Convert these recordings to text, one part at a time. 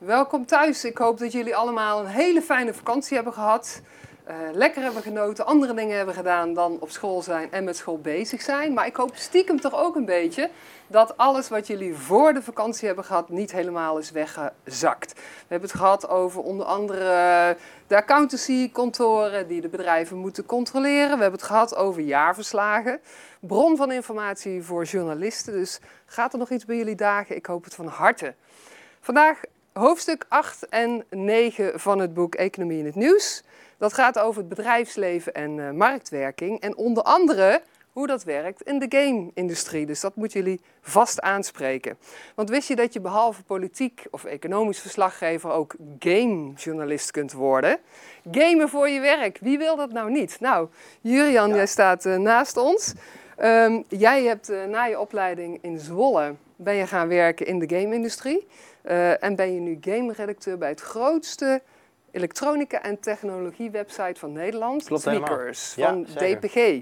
Welkom thuis. Ik hoop dat jullie allemaal een hele fijne vakantie hebben gehad. Lekker hebben genoten, andere dingen hebben gedaan dan op school zijn en met school bezig zijn. Maar ik hoop stiekem toch ook een beetje dat alles wat jullie voor de vakantie hebben gehad niet helemaal is weggezakt. We hebben het gehad over onder andere de accountancy-kantoren die de bedrijven moeten controleren. We hebben het gehad over jaarverslagen. Bron van informatie voor journalisten. Dus gaat er nog iets bij jullie dagen? Ik hoop het van harte. Vandaag hoofdstuk 8 en 9 van het boek Economie in het Nieuws. Dat gaat over het bedrijfsleven en marktwerking. En onder andere hoe dat werkt in de game-industrie. Dus dat moeten jullie vast aanspreken. Want wist je dat je behalve politiek of economisch verslaggever ook gamejournalist kunt worden? Gamen voor je werk. Wie wil dat nou niet? Nou, Jurian, jij staat naast ons. Jij hebt na je opleiding in Zwolle ben je gaan werken in de game-industrie. En ben je nu game-redacteur bij het grootste elektronica- en technologie-website van Nederland. Klopt Sneakers, helemaal. van DPG.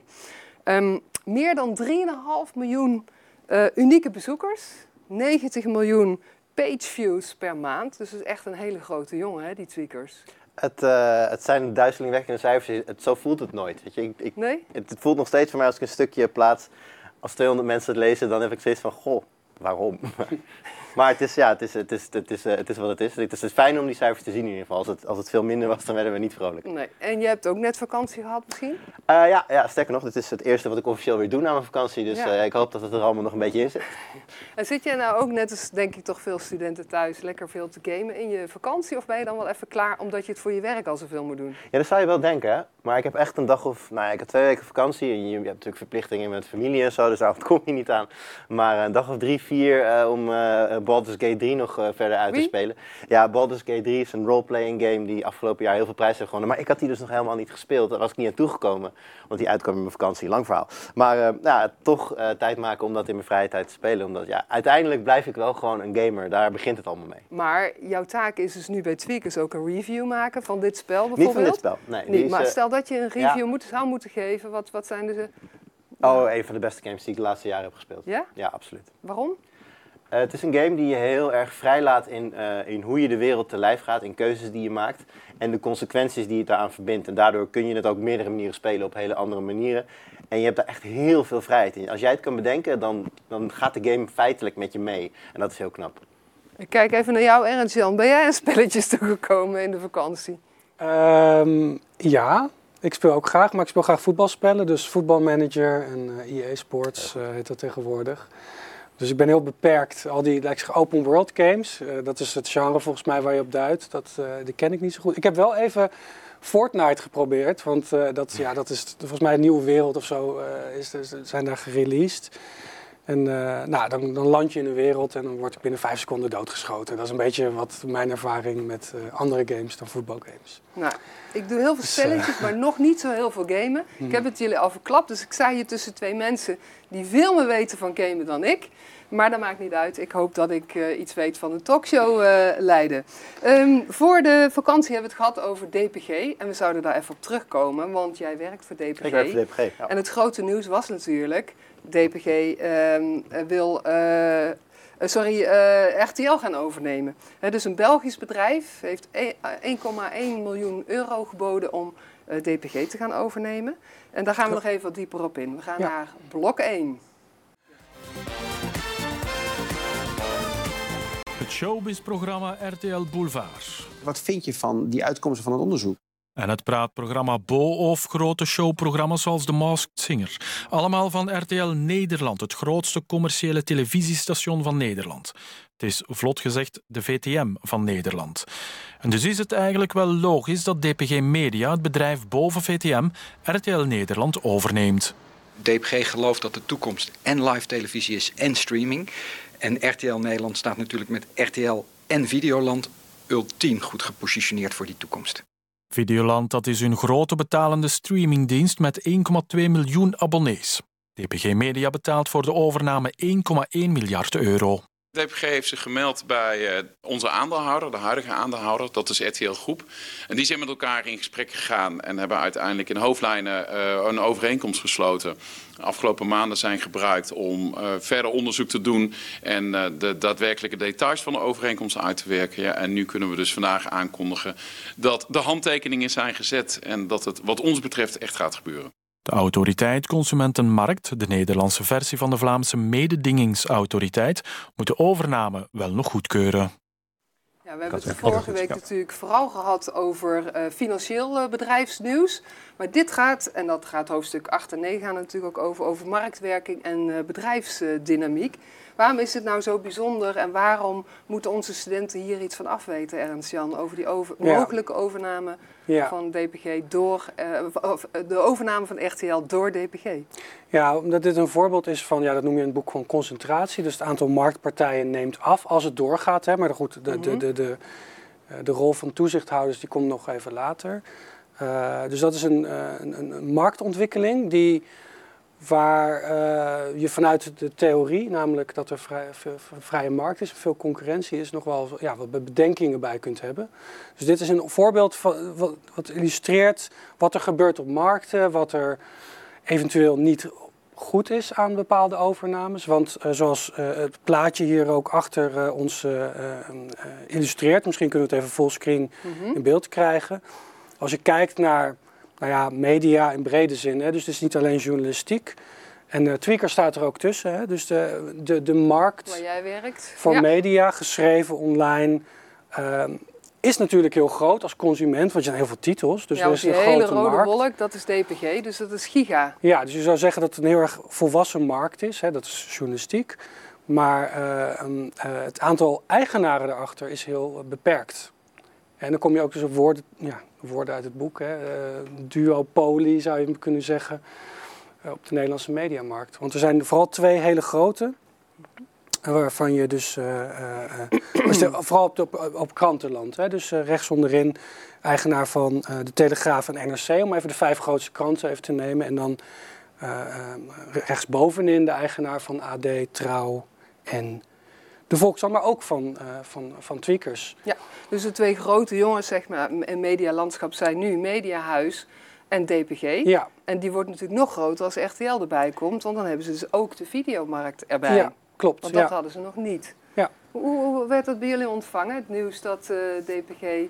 Meer dan 3,5 miljoen unieke bezoekers. 90 miljoen pageviews per maand. Dus dat is echt een hele grote jongen, hè, die Tweakers. Het zijn duizelingwekkende cijfers. Zo voelt het nooit. Weet je? Nee? Het voelt nog steeds voor mij als ik een stukje plaats. Als 200 mensen het lezen, dan heb ik steeds van, goh, waarom? Maar het is wat het is. Het is fijn om die cijfers te zien in ieder geval. Als het veel minder was, dan werden we niet vrolijk. Nee. En je hebt ook net vakantie gehad misschien? Ja, sterker nog, dit is het eerste wat ik officieel weer doe na mijn vakantie. Dus ik hoop dat het er allemaal nog een beetje in zit. En zit jij nou ook net als, denk ik, toch veel studenten thuis lekker veel te gamen in je vakantie? Of ben je dan wel even klaar omdat je het voor je werk al zoveel moet doen? Ja, dat zou je wel denken, hè? Maar ik heb echt een dag of... Nou ja, ik heb 2 weken vakantie en je hebt natuurlijk verplichtingen met familie en zo, dus daar kom je niet aan. Maar een dag of 3, 4 om Baldur's Gate 3 nog verder uit te spelen. Ja, Baldur's Gate 3 is een roleplaying game die afgelopen jaar heel veel prijzen heeft gewonnen. Maar ik had die dus nog helemaal niet gespeeld. Daar was ik niet aan toegekomen, want die uitkwam in mijn vakantie. Lang verhaal. Maar toch tijd maken om dat in mijn vrije tijd te spelen. Omdat uiteindelijk blijf ik wel gewoon een gamer. Daar begint het allemaal mee. Maar jouw taak is dus nu bij Tweakers ook een review maken van dit spel bijvoorbeeld? Niet van dit spel, nee. Niet, maar stel dat je een review zou moeten geven, wat zijn de... een van de beste games die ik de laatste jaren heb gespeeld. Ja? Ja, absoluut. Waarom? Het is een game die je heel erg vrijlaat in hoe je de wereld te lijf gaat, in keuzes die je maakt en de consequenties die je daaraan verbindt. En daardoor kun je het ook op meerdere manieren spelen, op hele andere manieren. En je hebt daar echt heel veel vrijheid in. Als jij het kan bedenken, dan gaat de game feitelijk met je mee. En dat is heel knap. Ik kijk even naar jou, Ernst-Jan. Ben jij aan spelletjes toegekomen in de vakantie? Ja, ik speel ook graag, maar ik speel graag voetbalspellen. Dus voetbalmanager en EA Sports heet dat tegenwoordig. Dus ik ben heel beperkt. Al die open world games, dat is het genre volgens mij waar je op duidt. Die ken ik niet zo goed. Ik heb wel even Fortnite geprobeerd, want dat is volgens mij een nieuwe wereld of zo. Zijn daar gereleased. En dan land je in een wereld en dan word ik binnen 5 seconden doodgeschoten. Dat is een beetje wat mijn ervaring met andere games dan voetbalgames. Nou, ik doe heel veel spelletjes, maar nog niet zo heel veel gamen. Ik heb het jullie al verklapt, dus ik sta hier tussen 2 mensen die veel meer weten van gamen dan ik. Maar dat maakt niet uit. Ik hoop dat ik iets weet van een talkshow leiden. Voor de vakantie hebben we het gehad over DPG. En we zouden daar even op terugkomen, want jij werkt voor DPG. Ik werk voor DPG, ja. En het grote nieuws was natuurlijk, DPG wil RTL gaan overnemen. Dus een Belgisch bedrijf heeft 1,1 miljoen euro geboden om DPG te gaan overnemen. En daar gaan we nog even wat dieper op in. We gaan naar blok 1. Het showbiz-programma RTL Boulevard. Wat vind je van die uitkomsten van het onderzoek? En het praatprogramma Bo of grote showprogramma's zoals The Masked Singer. Allemaal van RTL Nederland, het grootste commerciële televisiestation van Nederland. Het is vlot gezegd de VTM van Nederland. En dus is het eigenlijk wel logisch dat DPG Media, het bedrijf boven VTM, RTL Nederland overneemt. DPG gelooft dat de toekomst en live televisie is en streaming. En RTL Nederland staat natuurlijk met RTL en Videoland ultiem goed gepositioneerd voor die toekomst. Videoland, dat is hun grote betalende streamingdienst met 1,2 miljoen abonnees. DPG Media betaalt voor de overname 1,1 miljard euro. DPG heeft zich gemeld bij onze aandeelhouder, de huidige aandeelhouder, dat is RTL Groep. En die zijn met elkaar in gesprek gegaan en hebben uiteindelijk in hoofdlijnen een overeenkomst gesloten. De afgelopen maanden zijn gebruikt om verder onderzoek te doen en de daadwerkelijke details van de overeenkomst uit te werken. Ja, en nu kunnen we dus vandaag aankondigen dat de handtekeningen zijn gezet en dat het wat ons betreft echt gaat gebeuren. De autoriteit Consumentenmarkt, de Nederlandse versie van de Vlaamse mededingingsautoriteit, moet de overname wel nog goedkeuren. Ja, we hebben het vorige week natuurlijk vooral gehad over financieel bedrijfsnieuws. Maar dit gaat, en dat gaat hoofdstuk 8 en 9 gaan natuurlijk ook over marktwerking en bedrijfsdynamiek. Waarom is het nou zo bijzonder en waarom moeten onze studenten hier iets van afweten, Ernst-Jan, over die mogelijke overname van DPG door, de overname van RTL door DPG? Ja, omdat dit een voorbeeld is van, dat noem je in het boek van concentratie. Dus het aantal marktpartijen neemt af als het doorgaat. Hè. Maar goed, de rol van toezichthouders die komt nog even later. Dus dat is een marktontwikkeling waar je vanuit de theorie, namelijk dat er vrije markt is, veel concurrentie is, nog wel wat bedenkingen bij kunt hebben. Dus dit is een voorbeeld van, wat illustreert wat er gebeurt op markten, wat er eventueel niet goed is aan bepaalde overnames. Want zoals het plaatje hier ook achter ons illustreert, misschien kunnen we het even fullscreen in beeld krijgen. Als je kijkt naar media in brede zin, hè, dus het is niet alleen journalistiek. En Tweaker staat er ook tussen, hè, dus de markt waar jij werkt voor media, geschreven online, is natuurlijk heel groot als consument, want je hebt heel veel titels. Dus er is een hele grote rode markt. wolk, dat is DPG, dus dat is giga. Ja, dus je zou zeggen dat het een heel erg volwassen markt is, hè, dat is journalistiek. Maar het aantal eigenaren daarachter is heel beperkt. En dan kom je ook dus op woorden uit het boek, hè. Duopolie zou je kunnen zeggen, op de Nederlandse mediamarkt. Want er zijn vooral 2 hele grote, waarvan je dus, vooral op krantenland, hè. Dus rechts onderin eigenaar van de Telegraaf en NRC, om even de 5 grootste kranten even te nemen. En dan rechtsbovenin de eigenaar van AD, Trouw en de Volkskrant, maar ook van Tweakers. Ja, dus de 2 grote jongens, zeg maar, in medialandschap zijn nu Mediahuis en DPG. Ja. En die wordt natuurlijk nog groter als RTL erbij komt, want dan hebben ze dus ook de videomarkt erbij. Ja, klopt. Want dat hadden ze nog niet. Ja. Hoe werd dat bij jullie ontvangen, het nieuws dat DPG...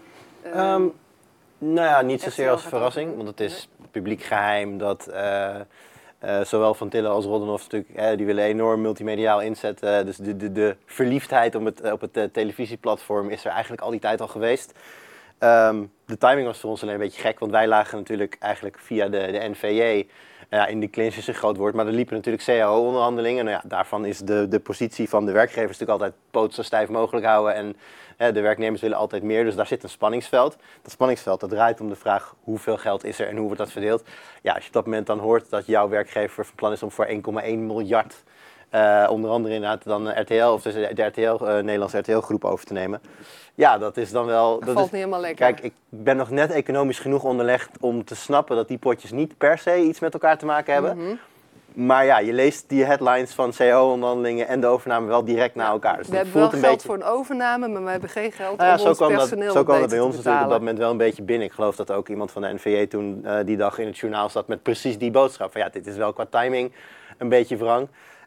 niet zozeer als verrassing, want het is publiek geheim dat... zowel Van Tillen als Roddenhoff natuurlijk, die willen enorm multimediaal inzetten. Dus de verliefdheid op het televisieplatform is er eigenlijk al die tijd al geweest. De timing was voor ons alleen een beetje gek, want wij lagen natuurlijk eigenlijk via de NVJ in de clinch is een groot woord, maar er liepen natuurlijk CAO-onderhandelingen. Nou ja, daarvan is de positie van de werkgevers natuurlijk altijd poot zo stijf mogelijk houden en de werknemers willen altijd meer, dus daar zit een spanningsveld. Dat spanningsveld dat draait om de vraag hoeveel geld is er en hoe wordt dat verdeeld. Ja, als je op dat moment dan hoort dat jouw werkgever van plan is om voor 1,1 miljard onder andere inderdaad dan RTL of dus de Nederlandse RTL-groep over te nemen. Ja, dat is dan wel... Dat valt niet helemaal lekker. Kijk, ik ben nog net economisch genoeg onderlegd om te snappen dat die potjes niet per se iets met elkaar te maken hebben. Mm-hmm. Maar ja, je leest die headlines van CO-onderhandelingen en de overname wel direct na elkaar. Dus we hebben wel geld voor een overname, maar we hebben geen geld om ons personeel zo kwam dat bij ons natuurlijk op dat moment wel een beetje binnen. Ik geloof dat ook iemand van de NVJ toen die dag in het journaal zat met precies die boodschap. Van dit is wel qua timing een beetje wrang.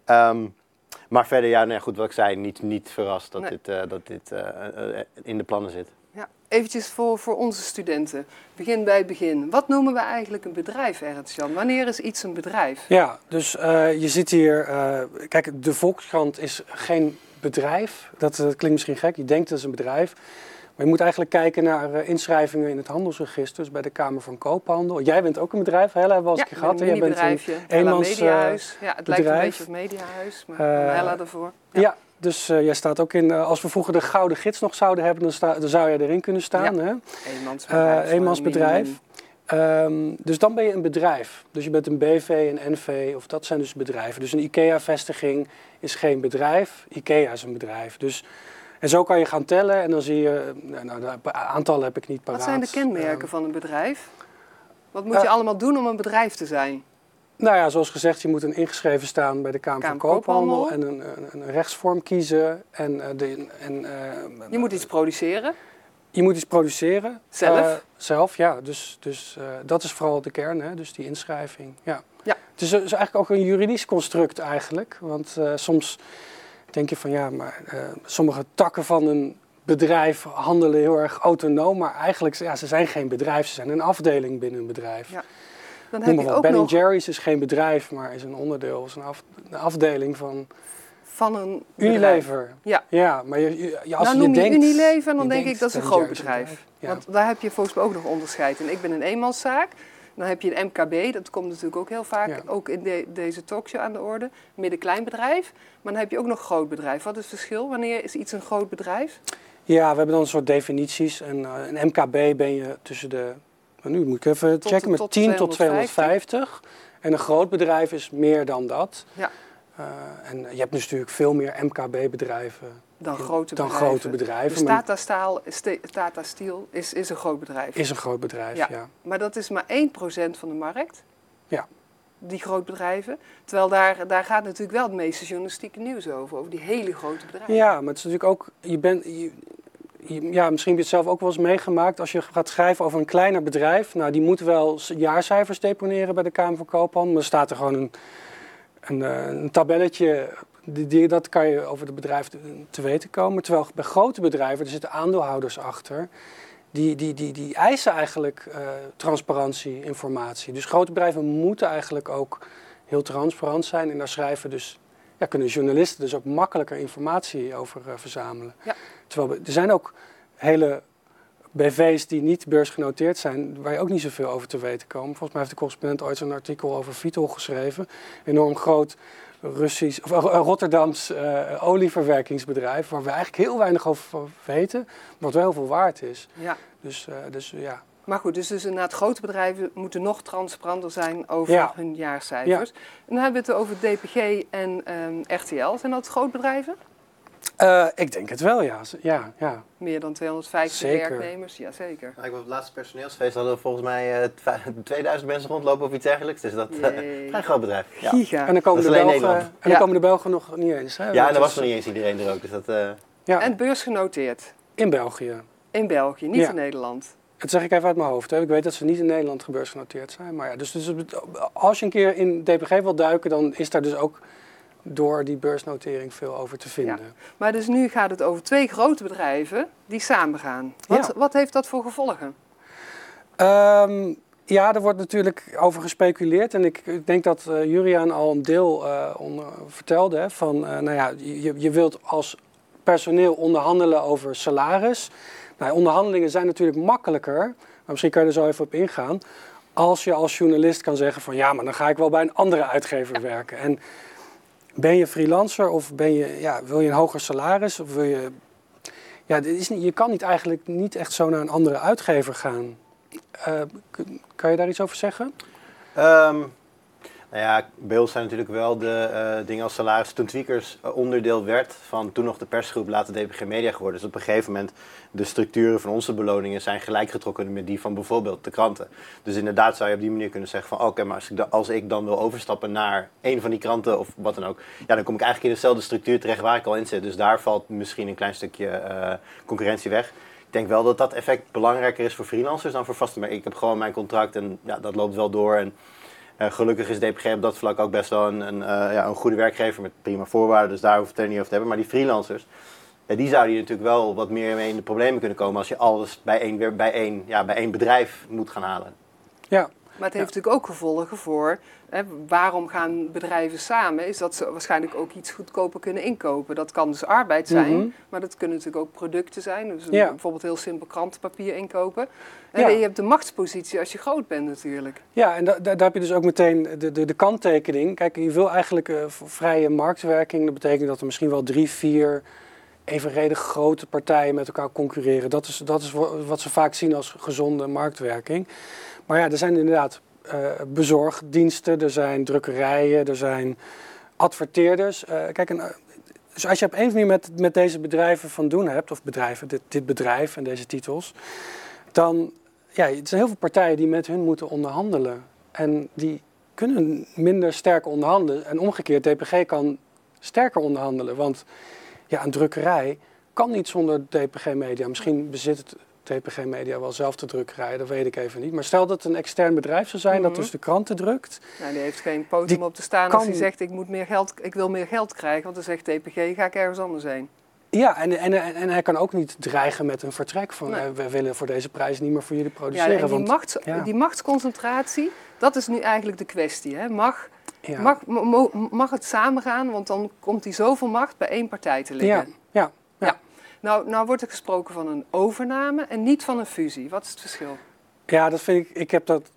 Maar verder, goed wat ik zei, niet verrast dat dit in de plannen zit. Ja, eventjes voor onze studenten. Begin bij het begin. Wat noemen we eigenlijk een bedrijf, Ernst-Jan? Wanneer is iets een bedrijf? Ja, dus je ziet hier... kijk, de Volkskrant is geen bedrijf. Dat klinkt misschien gek. Je denkt dat is een bedrijf. Maar je moet eigenlijk kijken naar inschrijvingen in het handelsregister, dus bij de Kamer van Koophandel. Jij bent ook een bedrijf, Hella, hebben we al eens een keer gehad. Een mini-bedrijfje, Hella Mediahuis. Ja, het lijkt een beetje op Mediahuis, maar Hella ervoor. Ja, dus jij staat ook in, als we vroeger de Gouden Gids nog zouden hebben, dan zou jij erin kunnen staan. Ja, eenmansbedrijf. Dus dan ben je een bedrijf. Dus je bent een BV, een NV, of dat zijn dus bedrijven. Dus een IKEA-vestiging is geen bedrijf, IKEA is een bedrijf. Dus... En zo kan je gaan tellen en dan zie je, de aantallen heb ik niet paraat. Wat zijn de kenmerken van een bedrijf? Wat moet je allemaal doen om een bedrijf te zijn? Nou ja, zoals gezegd, je moet een ingeschreven staan bij de Kamer van Koophandel en een rechtsvorm kiezen. Je moet iets produceren. Je moet iets produceren. Zelf? Ja. Dus dat is vooral de kern, hè? Dus die inschrijving. Ja. Ja. Het is eigenlijk ook een juridisch construct eigenlijk. Want soms denk je van ja, maar sommige takken van een bedrijf handelen heel erg autonoom. Maar eigenlijk, ja, ze zijn geen bedrijf, ze zijn een afdeling binnen een bedrijf. Ja. Dan Noem maar wat, Ben & Jerry's is geen bedrijf, maar is een onderdeel, is een afdeling van een Unilever. Ja, maar als je denkt... Unilever, dan denk ik dat is een groot bedrijf. Ja. Want daar heb je volgens mij ook nog onderscheid. En ik ben een eenmanszaak. Dan heb je een MKB, dat komt natuurlijk ook heel vaak, ook in deze talkshow aan de orde. Midden-klein bedrijf. Maar dan heb je ook nog groot bedrijf. Wat is het verschil? Wanneer is iets een groot bedrijf? Ja, we hebben dan een soort definities. En een MKB ben je tussen de... Nu moet ik even checken, met 10 tot 250. En een groot bedrijf is meer dan dat. Ja. En je hebt dus natuurlijk veel meer MKB-bedrijven dan grote bedrijven. Dus Tata Steel is een groot bedrijf. Is een groot bedrijf, ja. Maar dat is maar 1% van de markt. Ja. Die grootbedrijven. Terwijl daar gaat natuurlijk wel het meeste journalistieke nieuws over die hele grote bedrijven. Ja, maar het is natuurlijk ook... Ja, misschien heb je het zelf ook wel eens meegemaakt. Als je gaat schrijven over een kleiner bedrijf. Nou, die moet wel jaarcijfers deponeren bij de Kamer van Koophandel. Maar er staat er gewoon een tabelletje. Dat kan je over het bedrijf te weten komen. Terwijl bij grote bedrijven, er zitten aandeelhouders achter. Die eisen eigenlijk transparantie, informatie. Dus grote bedrijven moeten eigenlijk ook heel transparant zijn. En daar schrijven dus... Ja, kunnen journalisten dus ook makkelijker informatie over verzamelen. Ja. Terwijl er zijn ook hele BV's die niet beursgenoteerd zijn, waar je ook niet zoveel over te weten komen. Volgens mij heeft de correspondent ooit zo'n artikel over Vitol geschreven. Enorm groot Rotterdams olieverwerkingsbedrijf, waar we eigenlijk heel weinig over weten, wat wel heel veel waard is. Ja. Dus ja. Maar goed, dus inderdaad grote bedrijven moeten nog transparanter zijn over hun jaarcijfers. Ja. En dan hebben we het over DPG en RTL. Zijn dat grootbedrijven? Ik denk het wel, ja. Meer dan 250 werknemers, ja zeker. Nou, op het laatste personeelsfeest hadden we volgens mij 2000 mensen rondlopen of iets dergelijks. Dus dat is een groot bedrijf. Ja. Giga. En dan komen de Belgen nog niet eens. Hè? Ja, en er was nog niet eens iedereen er ook. Dus dat, En beursgenoteerd? In België. In België, niet in Nederland. Dat zeg ik even uit mijn hoofd. Hè. Ik weet dat ze niet in Nederland gebeursgenoteerd zijn. Maar ja, dus als je een keer in DPG wilt duiken, dan is daar dus ook door die beursnotering veel over te vinden. Ja. Maar dus nu gaat het over 2 grote bedrijven die samengaan. Wat heeft dat voor gevolgen? Ja, er wordt natuurlijk over gespeculeerd. En ik denk dat Juriaan al een deel vertelde. Hè, van, nou ja, je wilt als personeel onderhandelen over salaris. Nou, onderhandelingen zijn natuurlijk makkelijker, maar misschien kan je er zo even op ingaan, als je als journalist kan zeggen van ja, maar dan ga ik wel bij een andere uitgever werken. En ben je freelancer of wil je een hoger salaris? Of wil je... Ja, je kan eigenlijk niet echt zo naar een andere uitgever gaan. Kan je daar iets over zeggen? Nou ja, bij ons zijn natuurlijk wel de dingen als salaris. Toen Tweakers onderdeel werd van toen nog de persgroep, later DPG Media geworden. Dus op een gegeven moment de structuren van onze beloningen zijn gelijkgetrokken met die van bijvoorbeeld de kranten. Dus inderdaad zou je op die manier kunnen zeggen van oké, maar als ik dan wil overstappen naar een van die kranten of wat dan ook. Ja, dan kom ik eigenlijk in dezelfde structuur terecht waar ik al in zit. Dus daar valt misschien een klein stukje concurrentie weg. Ik denk wel dat dat effect belangrijker is voor freelancers dan voor vaste. Maar ik heb gewoon mijn contract en ja, dat loopt wel door. En gelukkig is DPG op dat vlak ook best wel een goede werkgever met prima voorwaarden. Dus daar hoef ik het er niet over te hebben. Maar die freelancers, die zouden hier natuurlijk wel wat meer mee in de problemen kunnen komen als je alles bij één bedrijf moet gaan halen. Ja. Maar het heeft natuurlijk ook gevolgen voor waarom gaan bedrijven samen, is dat ze waarschijnlijk ook iets goedkoper kunnen inkopen. Dat kan dus arbeid zijn, maar dat kunnen natuurlijk ook producten zijn. Dus bijvoorbeeld heel simpel krantenpapier inkopen. Ja. Je hebt de machtspositie als je groot bent natuurlijk. Ja, en daar heb je dus ook meteen de kanttekening. Kijk, je wil eigenlijk vrije marktwerking. Dat betekent dat er misschien wel 3, 4 evenredig grote partijen met elkaar concurreren. Dat is wat ze vaak zien als gezonde marktwerking. Maar ja, er zijn inderdaad bezorgdiensten, er zijn drukkerijen, er zijn adverteerders. Dus als je op een of andere manier met deze bedrijven van doen hebt, of bedrijven, dit bedrijf en deze titels, dan er zijn heel veel partijen die met hun moeten onderhandelen. En die kunnen minder sterk onderhandelen. En omgekeerd, DPG kan sterker onderhandelen. Want ja, een drukkerij kan niet zonder DPG Media. Misschien bezit het DPG Media wel zelf de drukkerij, dat weet ik even niet. Maar stel dat het een extern bedrijf zou zijn dat dus de kranten drukt. Nou, die heeft geen poten op te staan als hij zegt ik wil meer geld krijgen. Want dan zegt DPG, ga ik ergens anders heen. Ja, en hij kan ook niet dreigen met een vertrek van we willen voor deze prijs niet meer voor jullie produceren. Ja, en die machtsconcentratie, dat is nu eigenlijk de kwestie. Hè? Mag het samengaan, want dan komt die zoveel macht bij één partij te liggen. Ja. Nou wordt er gesproken van een overname en niet van een fusie. Wat is het verschil? Ja, dat vind ik.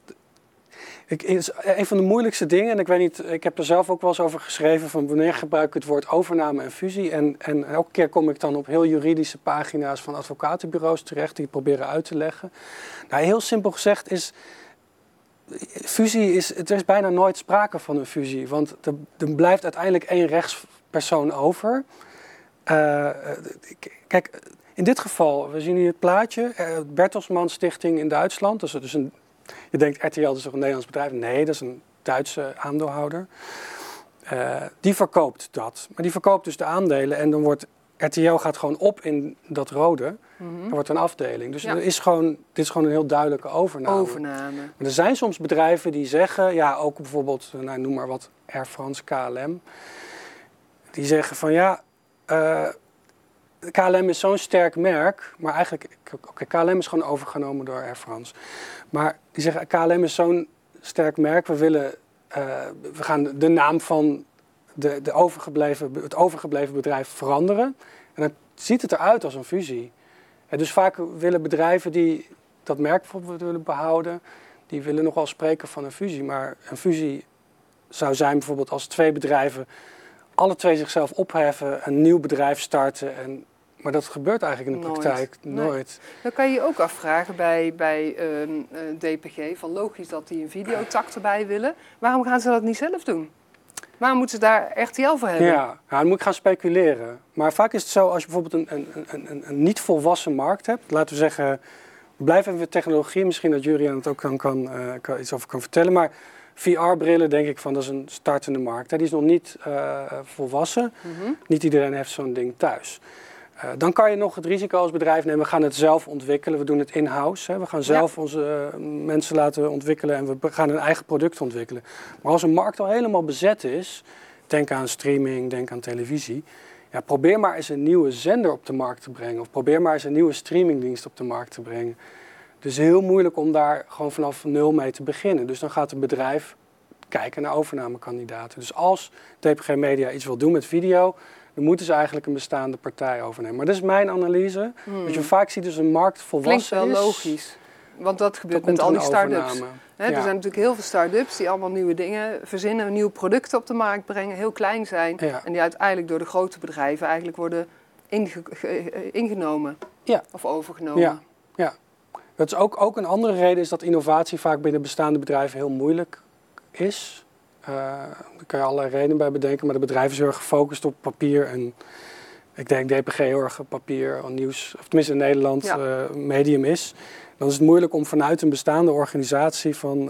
Is een van de moeilijkste dingen. En ik weet niet, ik heb er zelf ook wel eens over geschreven van wanneer gebruik ik het woord overname en fusie. En elke keer kom ik dan op heel juridische pagina's van advocatenbureaus terecht die proberen uit te leggen. Nou, heel simpel gezegd is fusie er is bijna nooit sprake van een fusie. Want er blijft uiteindelijk één rechtspersoon over. Kijk, in dit geval, we zien hier het plaatje, Bertelsmann Stichting in Duitsland. Je denkt RTL, dat is toch een Nederlands bedrijf? Nee, dat is een Duitse aandeelhouder. Die verkoopt dat. Maar die verkoopt dus de aandelen en dan wordt RTL gaat gewoon op in dat rode. Er wordt een afdeling. Dus dit is gewoon een heel duidelijke overname. Maar er zijn soms bedrijven die zeggen, ja, ook bijvoorbeeld, noem maar wat, Air France, KLM. Die zeggen van KLM is zo'n sterk merk, maar eigenlijk, KLM is gewoon overgenomen door Air France. Maar die zeggen, KLM is zo'n sterk merk, we gaan de naam van het overgebleven bedrijf veranderen. En dan ziet het eruit als een fusie. En dus vaak willen bedrijven die dat merk bijvoorbeeld willen behouden, die willen nog wel spreken van een fusie. Maar een fusie zou zijn bijvoorbeeld als twee bedrijven alle twee zichzelf opheffen, een nieuw bedrijf starten. Maar dat gebeurt eigenlijk in de praktijk nooit. Dan kan je je ook afvragen bij DPG, van logisch dat die een videotak erbij willen. Waarom gaan ze dat niet zelf doen? Waarom moeten ze daar RTL voor hebben? Ja, dan moet ik gaan speculeren. Maar vaak is het zo, als je bijvoorbeeld een niet volwassen markt hebt, laten we zeggen, we blijven even met technologie, misschien dat Juriaan het ook iets over kan vertellen, maar VR-brillen denk ik van, dat is een startende markt. Die is nog niet volwassen. Niet iedereen heeft zo'n ding thuis. Dan kan je nog het risico als bedrijf nemen, we gaan het zelf ontwikkelen. We doen het in-house. We gaan zelf onze mensen laten ontwikkelen en we gaan een eigen product ontwikkelen. Maar als een markt al helemaal bezet is, denk aan streaming, denk aan televisie. Ja, probeer maar eens een nieuwe zender op de markt te brengen. Of probeer maar eens een nieuwe streamingdienst op de markt te brengen. Dus heel moeilijk om daar gewoon vanaf nul mee te beginnen. Dus dan gaat het bedrijf kijken naar overnamekandidaten. Dus als DPG Media iets wil doen met video, dan moeten ze eigenlijk een bestaande partij overnemen. Maar dat is mijn analyse. Dat je vaak ziet dus een markt volwassen is. Klinkt wel logisch. Want dat gebeurt met al die start-ups. Er zijn natuurlijk heel veel start-ups die allemaal nieuwe dingen verzinnen, nieuwe producten op de markt brengen, heel klein zijn. Ja. En die uiteindelijk door de grote bedrijven eigenlijk worden ingenomen of overgenomen. Ja. Dat is ook een andere reden is dat innovatie vaak binnen bestaande bedrijven heel moeilijk is. Daar kan je allerlei redenen bij bedenken, maar de bedrijven zijn heel erg gefocust op papier. En ik denk DPG heel erg papier, nieuws, of tenminste in Nederland, medium is. Dan is het moeilijk om vanuit een bestaande organisatie van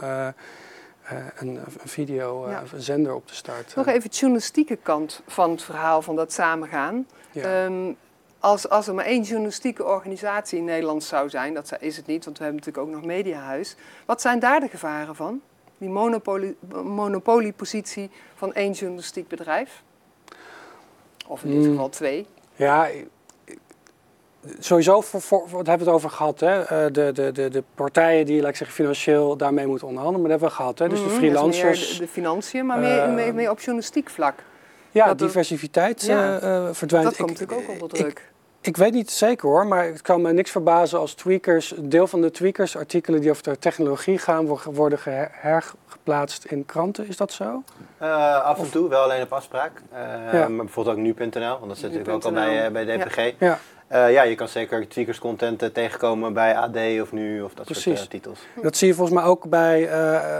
een videozender op te starten. Nog even de journalistieke kant van het verhaal van dat samengaan. Ja. Als er maar één journalistieke organisatie in Nederland zou zijn, dat is het niet, want we hebben natuurlijk ook nog Mediahuis. Wat zijn daar de gevaren van? Die monopoliepositie van één journalistiek bedrijf? Of in dit geval twee? Ja, sowieso, wat hebben we het over gehad? Hè? De partijen die, laat ik zeggen, financieel daarmee moeten onderhandelen, maar dat hebben we gehad. Hè? Dus de freelancers. Meer de financiën, maar meer op journalistiek vlak. Ja, diversiteit verdwijnt. Dat komt natuurlijk ook onder druk. Ik weet niet zeker hoor, maar het kan me niks verbazen als tweakers, een deel van de tweakers, artikelen die over de technologie gaan, worden hergeplaatst in kranten. Is dat zo? Af en toe, wel alleen op afspraak. Maar bijvoorbeeld ook nu.nl, want dat zit natuurlijk ook al bij DPG. Ja, je kan zeker tweakers content tegenkomen bij AD of Nu of dat soort titels. Dat zie je volgens mij ook bij,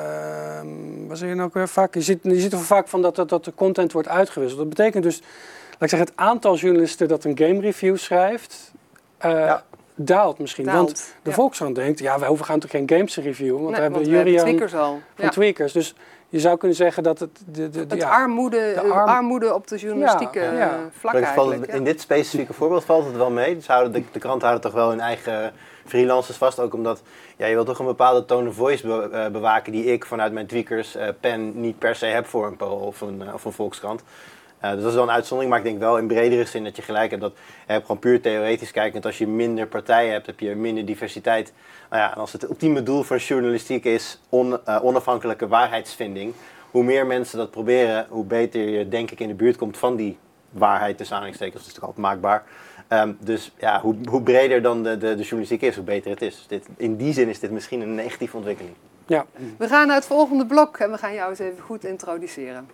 wat zie je nou weer vaak? Je ziet er vaak van dat de content wordt uitgewisseld. Dat betekent dus, laat ik zeggen, het aantal journalisten dat een game review schrijft, daalt misschien. Want de Volkskrant denkt, we gaan toch geen games reviewen, want we hebben Juriaan van Tweakers. Dus je zou kunnen zeggen dat het... armoede op de journalistieke vlak eigenlijk. In dit specifieke voorbeeld valt het wel mee. De kranten houden toch wel hun eigen freelancers vast. Ook omdat je wilt toch een bepaalde tone of voice bewaken die ik vanuit mijn tweakers pen niet per se heb voor een Parool of een Volkskrant. Dus dat is wel een uitzondering, maar ik denk wel in bredere zin dat je gelijk hebt. Dat gewoon puur theoretisch kijkend, als je minder partijen hebt, heb je minder diversiteit. Nou ja, en als het ultieme doel van journalistiek is onafhankelijke waarheidsvinding, hoe meer mensen dat proberen, hoe beter je denk ik in de buurt komt van die waarheid tussen aanhalingstekens. Dat is natuurlijk altijd maakbaar. Dus ja, hoe breder dan de journalistiek is, hoe beter het is. Dus in die zin is dit misschien een negatieve ontwikkeling. Ja. We gaan naar het volgende blok en we gaan jou eens even goed introduceren.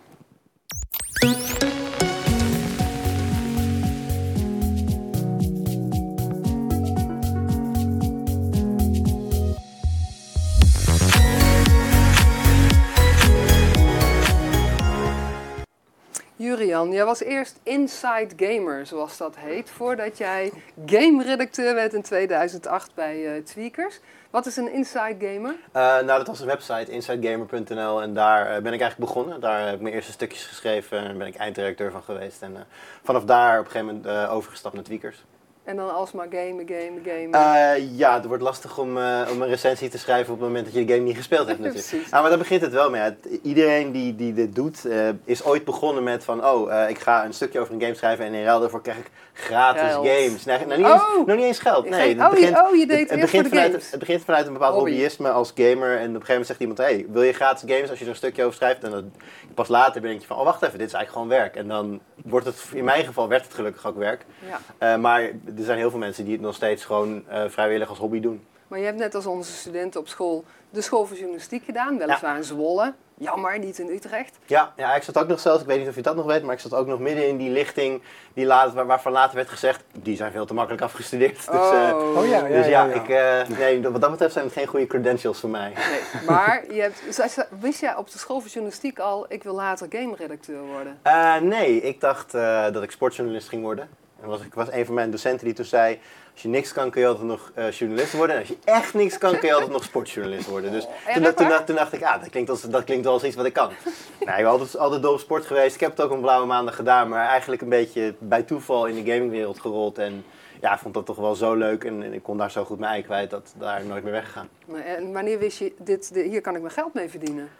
Jurian, jij was eerst Inside Gamer, zoals dat heet, voordat jij game-redacteur werd in 2008 bij Tweakers. Wat is een Inside Gamer? Dat was een website, insidegamer.nl, en daar ben ik eigenlijk begonnen. Daar heb ik mijn eerste stukjes geschreven en daar ben ik eindredacteur van geweest. En vanaf daar op een gegeven moment overgestapt naar Tweakers. En dan alsmaar gamen. Ja, het wordt lastig om een recensie te schrijven op het moment dat je de game niet gespeeld hebt natuurlijk. Precies. Maar daar begint het wel mee. Iedereen die dit doet, is ooit begonnen met van, ik ga een stukje over een game schrijven en in ruil daarvoor krijg ik gratis games. Nog niet eens geld. Nee, het begint vanuit een bepaald hobbyisme als gamer en op een gegeven moment zegt iemand, wil je gratis games als je er een stukje over schrijft? En dan pas later denk je van, wacht even, dit is eigenlijk gewoon werk. En dan wordt het, in mijn geval werd het gelukkig ook werk. Ja. Maar er zijn heel veel mensen die het nog steeds gewoon vrijwillig als hobby doen. Maar je hebt net als onze studenten op school de school voor journalistiek gedaan, weliswaar in Zwolle. Jammer, niet in Utrecht. Ja, ik zat ook nog zelfs, ik weet niet of je dat nog weet, maar ik zat ook nog midden in die lichting waarvan later werd gezegd, die zijn veel te makkelijk afgestudeerd. Wat dat betreft zijn het geen goede credentials voor mij. Nee, maar wist jij op de school voor journalistiek al, ik wil later game-redacteur worden? Nee, ik dacht dat ik sportjournalist ging worden. Ik was een van mijn docenten die toen zei, als je niks kan, kun je altijd nog journalist worden. En als je echt niks kan, kun je altijd nog sportjournalist worden. Dus toen dacht ik, dat klinkt wel als iets wat ik kan. Nou, ik ben altijd dol op sport geweest. Ik heb het ook op Blauwe Maandag gedaan, maar eigenlijk een beetje bij toeval in de gamingwereld gerold. En ja, ik vond dat toch wel zo leuk en ik kon daar zo goed mijn ei kwijt dat daar nooit meer weggegaan. En wanneer wist je, hier kan ik mijn geld mee verdienen?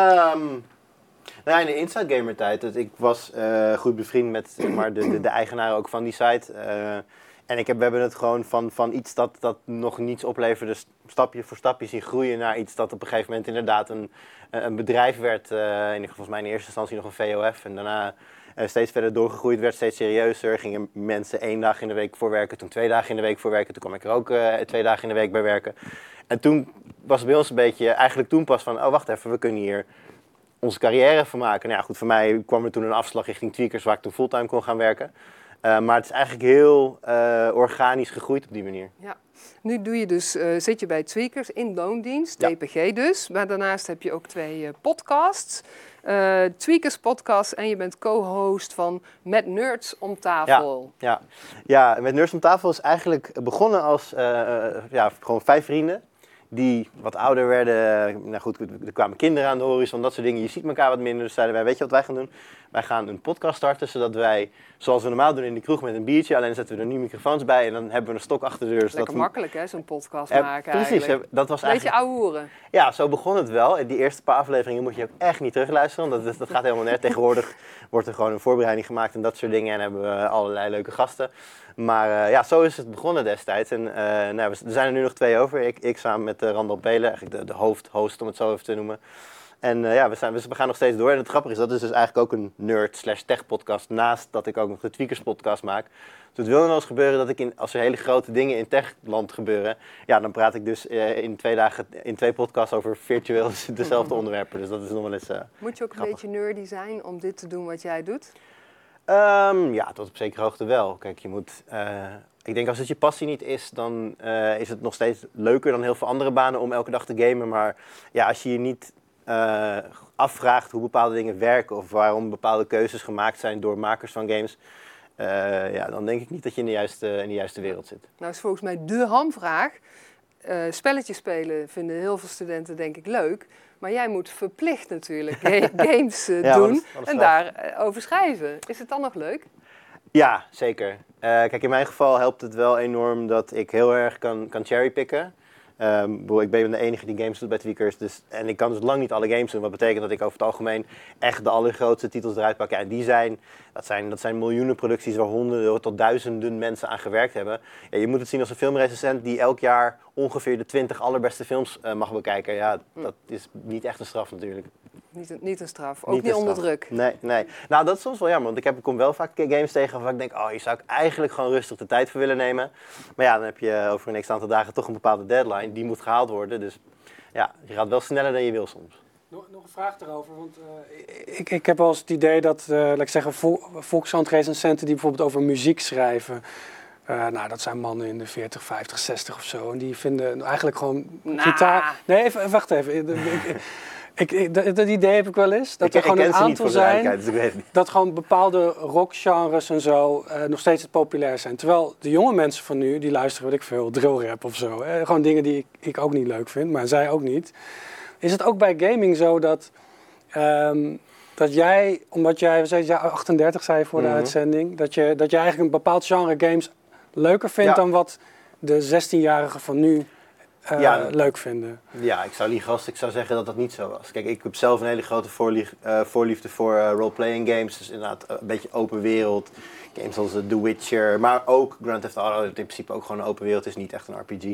In de Inside Gamer tijd, dus ik was goed bevriend met de eigenaren ook van die site. En we hebben het gewoon van iets dat nog niets opleverde, stapje voor stapje zien groeien naar iets dat op een gegeven moment inderdaad een bedrijf werd. Volgens mij in eerste instantie nog een VOF en daarna steeds verder doorgegroeid, werd steeds serieuzer. Gingen mensen 1 dag in de week voor werken, toen 2 dagen in de week voor werken. Toen kwam ik er ook 2 dagen in de week bij werken. En toen was het bij ons een beetje, eigenlijk toen pas van, wacht even, we kunnen hier onze carrière van maken. Nou ja, goed, voor mij kwam er toen een afslag richting Tweakers waar ik toen fulltime kon gaan werken. Maar het is eigenlijk heel organisch gegroeid op die manier. Ja. Nu zit je bij Tweakers in loondienst, TPG dus. Maar daarnaast heb je ook 2 podcasts. Tweakers podcast en je bent co-host van Met Nerds om tafel. Ja, Met Nerds om tafel is eigenlijk begonnen als gewoon 5 vrienden. Die wat ouder werden, er kwamen kinderen aan de horizon, dat soort dingen. Je ziet elkaar wat minder, dus zeiden wij, weet je wat wij gaan doen? Wij gaan een podcast starten, zodat wij, zoals we normaal doen in de kroeg met een biertje, alleen zetten we er nu microfoons bij en dan hebben we een stok achter de deur. Lekker makkelijk hè, zo'n podcast maken precies, eigenlijk. Dat was beetje ouwe hoeren. Ja, zo begon het wel. Die eerste paar afleveringen moet je ook echt niet terugluisteren, want dat gaat helemaal net. Tegenwoordig wordt er gewoon een voorbereiding gemaakt en dat soort dingen en hebben we allerlei leuke gasten. Maar zo is het begonnen destijds. En er zijn er nu nog 2 over. Ik samen met Randal Pelen, eigenlijk de host om het zo even te noemen. En we gaan nog steeds door. En het grappige is, dat is dus eigenlijk ook een nerd/tech podcast. Naast dat ik ook nog de Tweakers podcast maak. Dus het wil nog wel eens gebeuren dat als er hele grote dingen in techland gebeuren. Ja, dan praat ik dus in 2 dagen in 2 podcasts over virtueel dezelfde onderwerpen. Dus dat is nog wel eens Moet je ook een beetje nerdy zijn om dit te doen wat jij doet? Tot op zekere hoogte wel. Kijk, je moet... ik denk als het je passie niet is, dan is het nog steeds leuker dan heel veel andere banen om elke dag te gamen. Maar ja, als je je niet afvraagt hoe bepaalde dingen werken of waarom bepaalde keuzes gemaakt zijn door makers van games, dan denk ik niet dat je in de juiste wereld zit. Nou is volgens mij de hamvraag. spelletjes spelen vinden heel veel studenten denk ik leuk. Maar jij moet verplicht natuurlijk games doen en daarover schrijven. Is het dan nog leuk? Ja, zeker. Kijk, in mijn geval helpt het wel enorm dat ik heel erg kan cherrypicken. Ik ben de enige die games doet bij Tweakers. En ik kan dus lang niet alle games doen. Wat betekent dat ik over het algemeen echt de allergrootste titels eruit pak. Ja, en dat zijn miljoenen producties waar honderden tot duizenden mensen aan gewerkt hebben. Ja, je moet het zien als een filmrecensent die elk jaar ongeveer de 20 allerbeste films mag bekijken. Ja, dat is niet echt een straf natuurlijk. Niet een straf, ook niet onder druk. Nee. Nou, dat is soms wel jammer, want ik kom wel vaak games tegen waarvan ik denk, hier zou ik eigenlijk gewoon rustig de tijd voor willen nemen. Maar ja, dan heb je over een x-aantal dagen toch een bepaalde deadline, die moet gehaald worden. Dus ja, je gaat wel sneller dan je wil soms. Nog een vraag erover, want ik heb wel eens het idee dat, laat ik zeggen, Volkskrant-recensenten die bijvoorbeeld over muziek schrijven. Dat zijn mannen in de 40, 50, 60 of zo. En die vinden eigenlijk gewoon gitaar... Nee, even, wacht even. Dat idee heb ik wel eens. Dat er gewoon een aantal zijn dat gewoon bepaalde rockgenres en zo nog steeds het populair zijn. Terwijl de jonge mensen van nu, die luisteren, weet ik veel, drillrap of zo. Gewoon dingen die ik ook niet leuk vind, maar zij ook niet. Is het ook bij gaming zo dat jij, omdat jij 38 zei voor de uitzending, dat je eigenlijk een bepaald genre games leuker vindt dan wat de 16-jarigen van nu leuk vinden? Ja, ik zou liegen als ik zou zeggen dat dat niet zo was. Kijk, ik heb zelf een hele grote voorliefde voor role-playing games. Dus inderdaad een beetje open wereld. Games als The Witcher, maar ook Grand Theft Auto. In principe ook gewoon een open wereld, is niet echt een RPG.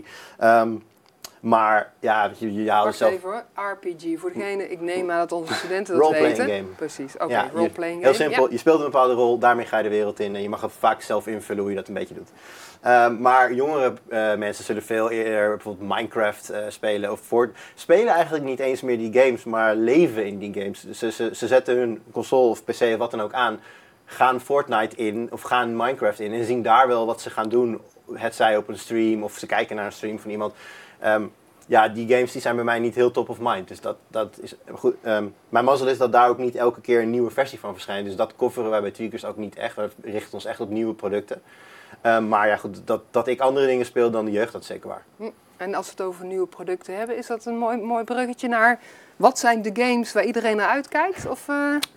Maar ja, je houdt zelf... Wacht even hoor, RPG. Voor degene, ik neem aan dat onze studenten dat weten. Role-playing game. Precies, oké, role-playing game. Heel simpel, je speelt een bepaalde rol, daarmee ga je de wereld in. En je mag het vaak zelf invullen hoe je dat een beetje doet. Maar jongere mensen zullen veel eerder bijvoorbeeld Minecraft spelen. Of spelen eigenlijk niet eens meer die games, maar leven in die games. Dus ze zetten hun console of pc of wat dan ook aan. Gaan Fortnite in of gaan Minecraft in. En zien daar wel wat ze gaan doen. Hetzij op een stream of ze kijken naar een stream van iemand. Die games die zijn bij mij niet heel top of mind. Dus dat is goed. Mijn mazzel is dat daar ook niet elke keer een nieuwe versie van verschijnt. Dus dat coveren wij bij Tweakers ook niet echt. We richten ons echt op nieuwe producten. Maar ja, goed, dat ik andere dingen speel dan de jeugd, dat is zeker waar. En als we het over nieuwe producten hebben, is dat een mooi bruggetje naar... Wat zijn de games waar iedereen naar uitkijkt? Of,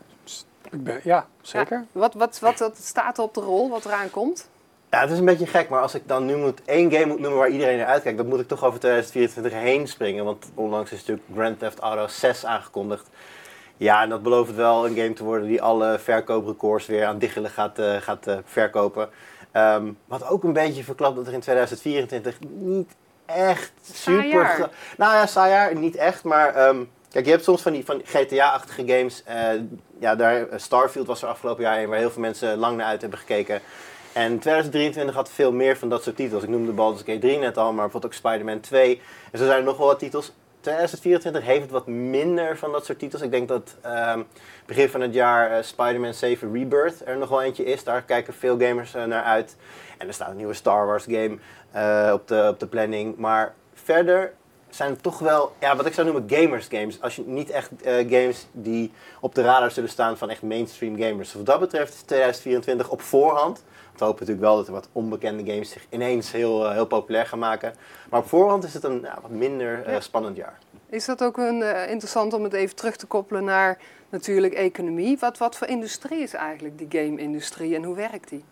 ja, zeker. Ja, wat staat er op de rol, wat eraan komt? Ja, het is een beetje gek, maar als ik dan nu één game moet noemen waar iedereen naar uitkijkt, dan moet ik toch over 2024 heen springen. Want onlangs is natuurlijk Grand Theft Auto 6 aangekondigd. Ja, en dat belooft wel een game te worden die alle verkooprecords weer aan diggelen gaat verkopen. Wat ook een beetje verklapt dat er in 2024 niet echt super... saai jaar, niet echt, maar... Kijk, je hebt soms van GTA-achtige games. Starfield was er afgelopen jaar een waar heel veel mensen lang naar uit hebben gekeken. En 2023 had veel meer van dat soort titels. Ik noemde Baldur's Gate 3 net al, maar bijvoorbeeld ook Spider-Man 2. En zo zijn er nog wel wat titels. 2024 heeft het wat minder van dat soort titels. Ik denk dat begin van het jaar Spider-Man 7 Rebirth er nog wel eentje is. Daar kijken veel gamers naar uit. En er staat een nieuwe Star Wars game op de planning. Maar verder zijn het toch wel, wat ik zou noemen gamers games. Als je niet echt games die op de radar zullen staan van echt mainstream gamers. Wat dat betreft is 2024 op voorhand. We hopen natuurlijk wel dat er wat onbekende games zich ineens heel populair gaan maken. Maar op voorhand is het een wat minder spannend jaar. Is dat ook interessant om het even terug te koppelen naar natuurlijk economie? Wat voor industrie is eigenlijk die game-industrie en hoe werkt die?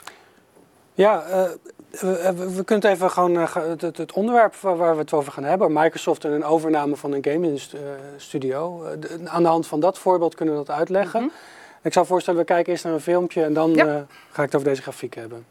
Ja, we kunnen even gewoon het onderwerp waar we het over gaan hebben. Microsoft en een overname van een game-studio. Aan de hand van dat voorbeeld kunnen we dat uitleggen. Mm-hmm. Ik zou voorstellen, we kijken eerst naar een filmpje en dan ga ik het over deze grafiek hebben.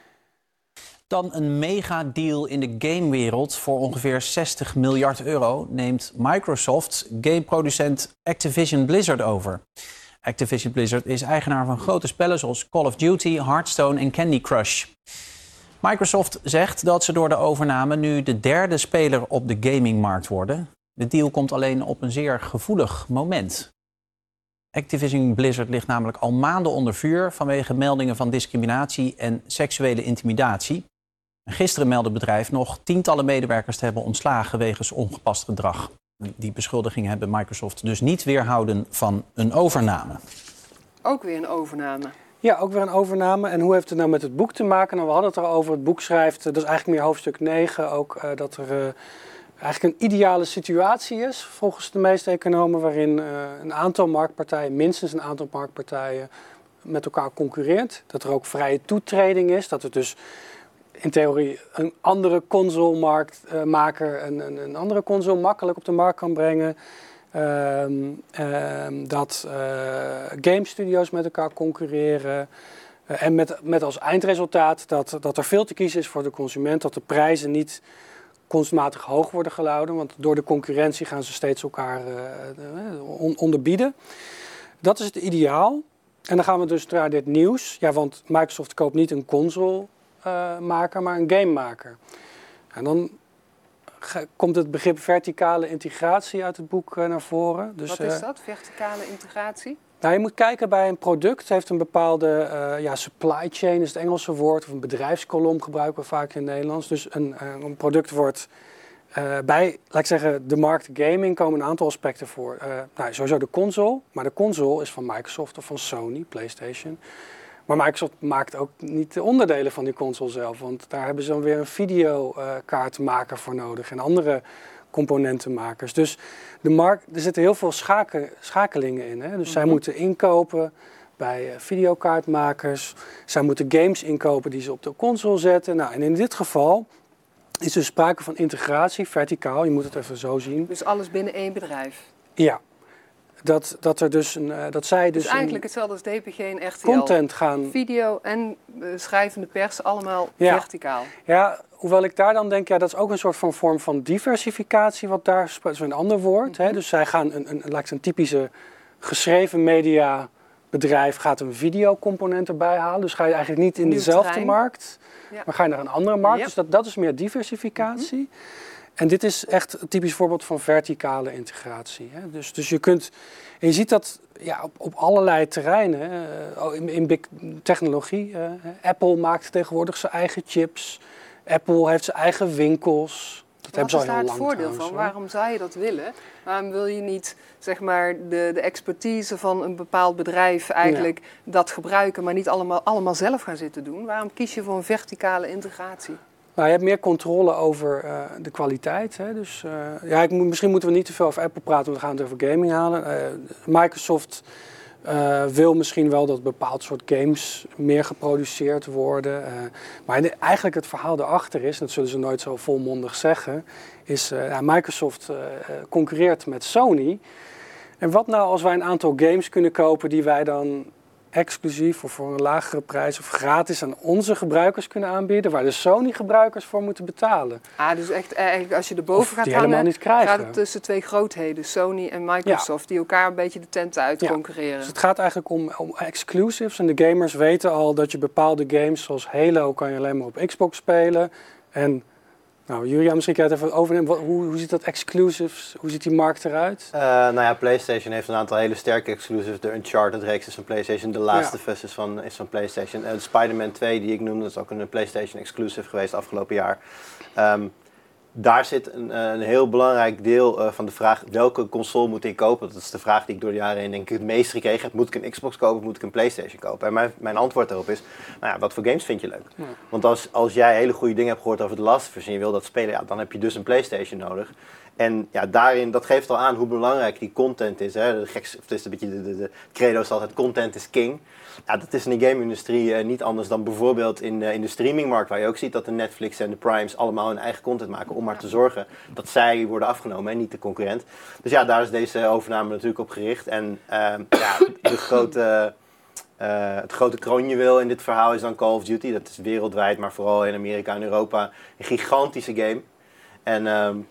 Dan een megadeal in de gamewereld voor ongeveer 60 miljard euro neemt Microsoft gameproducent Activision Blizzard over. Activision Blizzard is eigenaar van grote spellen zoals Call of Duty, Hearthstone en Candy Crush. Microsoft zegt dat ze door de overname nu de derde speler op de gamingmarkt worden. De deal komt alleen op een zeer gevoelig moment. Activision Blizzard ligt namelijk al maanden onder vuur vanwege meldingen van discriminatie en seksuele intimidatie. Gisteren meldde het bedrijf nog tientallen medewerkers te hebben ontslagen wegens ongepast gedrag. Die beschuldigingen hebben Microsoft dus niet weerhouden van een overname. Ook weer een overname. Ja, ook weer een overname. En hoe heeft het nou met het boek te maken? Nou, we hadden het er al over. Het boek schrijft, dat is eigenlijk meer hoofdstuk 9, ook dat er eigenlijk een ideale situatie is, volgens de meeste economen, waarin een aantal marktpartijen, minstens een aantal marktpartijen, met elkaar concurreert. Dat er ook vrije toetreding is, dat er dus in theorie een andere consolemarktmaker een andere console makkelijk op de markt kan brengen. Dat game studios met elkaar concurreren. En met als eindresultaat dat er veel te kiezen is voor de consument. Dat de prijzen niet kunstmatig hoog worden gehouden. Want door de concurrentie gaan ze steeds elkaar onderbieden. Dat is het ideaal. En dan gaan we dus naar dit nieuws. Ja, want Microsoft koopt niet een consolemaker, maar een gamemaker. En dan komt het begrip verticale integratie uit het boek naar voren. Dus, wat is dat, verticale integratie? Nou, je moet kijken bij een product. Het heeft een bepaalde supply chain, is het Engelse woord. Of een bedrijfskolom gebruiken we vaak in het Nederlands. Dus een product wordt bij, laat ik zeggen, de markt gaming komen een aantal aspecten voor. Sowieso de console. Maar de console is van Microsoft of van Sony, PlayStation. Maar Microsoft maakt ook niet de onderdelen van die console zelf. Want daar hebben ze dan weer een videokaartmaker voor nodig en andere componentenmakers. Dus de markt, er zitten heel veel schakelingen in. Hè? Dus zij moeten inkopen bij videokaartmakers. Zij moeten games inkopen die ze op de console zetten. Nou, en in dit geval is er sprake van integratie, verticaal. Je moet het even zo zien. Dus alles binnen één bedrijf? Ja. Dat er dus dat zij dus eigenlijk hetzelfde als DPG en RTL. Content gaan. Video en schrijvende pers, allemaal verticaal. Ja, hoewel ik daar dan denk, ja, dat is ook een soort van vorm van diversificatie, wat daar is een ander woord. Hè? Dus zij gaan een typische geschreven media bedrijf gaat een videocomponent erbij halen. Dus ga je eigenlijk niet in dezelfde markt, maar ga je naar een andere markt. Dus dat is meer diversificatie. En dit is echt een typisch voorbeeld van verticale integratie. Hè? Dus je kunt, en je ziet dat op allerlei terreinen, in big technologie. Apple maakt tegenwoordig zijn eigen chips. Apple heeft zijn eigen winkels. Dat hebben ze al heel lang. Wat is daar het voordeel van? Waarom zou je dat willen? Waarom wil je niet, zeg maar, de expertise van een bepaald bedrijf eigenlijk dat gebruiken, maar niet allemaal zelf gaan zitten doen? Waarom kies je voor een verticale integratie? Nou, je hebt meer controle over de kwaliteit. Hè? Dus, misschien moeten we niet te veel over Apple praten, want we gaan het over gaming halen. Microsoft wil misschien wel dat bepaald soort games meer geproduceerd worden. Maar eigenlijk het verhaal erachter is, en dat zullen ze nooit zo volmondig zeggen, is Microsoft concurreert met Sony. En wat nou als wij een aantal games kunnen kopen die wij dan exclusief of voor een lagere prijs of gratis aan onze gebruikers kunnen aanbieden, waar de Sony-gebruikers voor moeten betalen. Dus echt eigenlijk als je erboven gaat hangen, gaat het tussen twee grootheden, Sony en Microsoft, die elkaar een beetje de tenten uit concurreren. Dus het gaat eigenlijk om exclusives en de gamers weten al dat je bepaalde games zoals Halo kan je alleen maar op Xbox spelen. En nou, Julia, misschien kan je het even overnemen. Hoe ziet dat exclusives? Hoe ziet die markt eruit? PlayStation heeft een aantal hele sterke exclusives. De Uncharted-reeks is van PlayStation. The Last of Us is van PlayStation. Spider-Man 2, die ik noemde, dat is ook een PlayStation exclusive geweest afgelopen jaar. Daar zit een heel belangrijk deel van de vraag, welke console moet ik kopen? Dat is de vraag die ik door de jaren heen denk ik het meest gekregen heb. Moet ik een Xbox kopen of moet ik een PlayStation kopen? En mijn antwoord daarop is, wat voor games vind je leuk? Ja. Want als jij hele goede dingen hebt gehoord over The Last of Us en je wil dat spelen, dan heb je dus een PlayStation nodig. En daarin, dat geeft al aan hoe belangrijk die content is. Hè? Het is een beetje de credo is altijd, content is king. Ja, dat is in de game-industrie niet anders dan bijvoorbeeld in de streamingmarkt, waar je ook ziet dat de Netflix en de Primes allemaal hun eigen content maken om maar te zorgen dat zij worden afgenomen en niet de concurrent. Dus daar is deze overname natuurlijk op gericht. En het grote kroonjuweel in dit verhaal is dan Call of Duty. Dat is wereldwijd, maar vooral in Amerika en Europa een gigantische game. En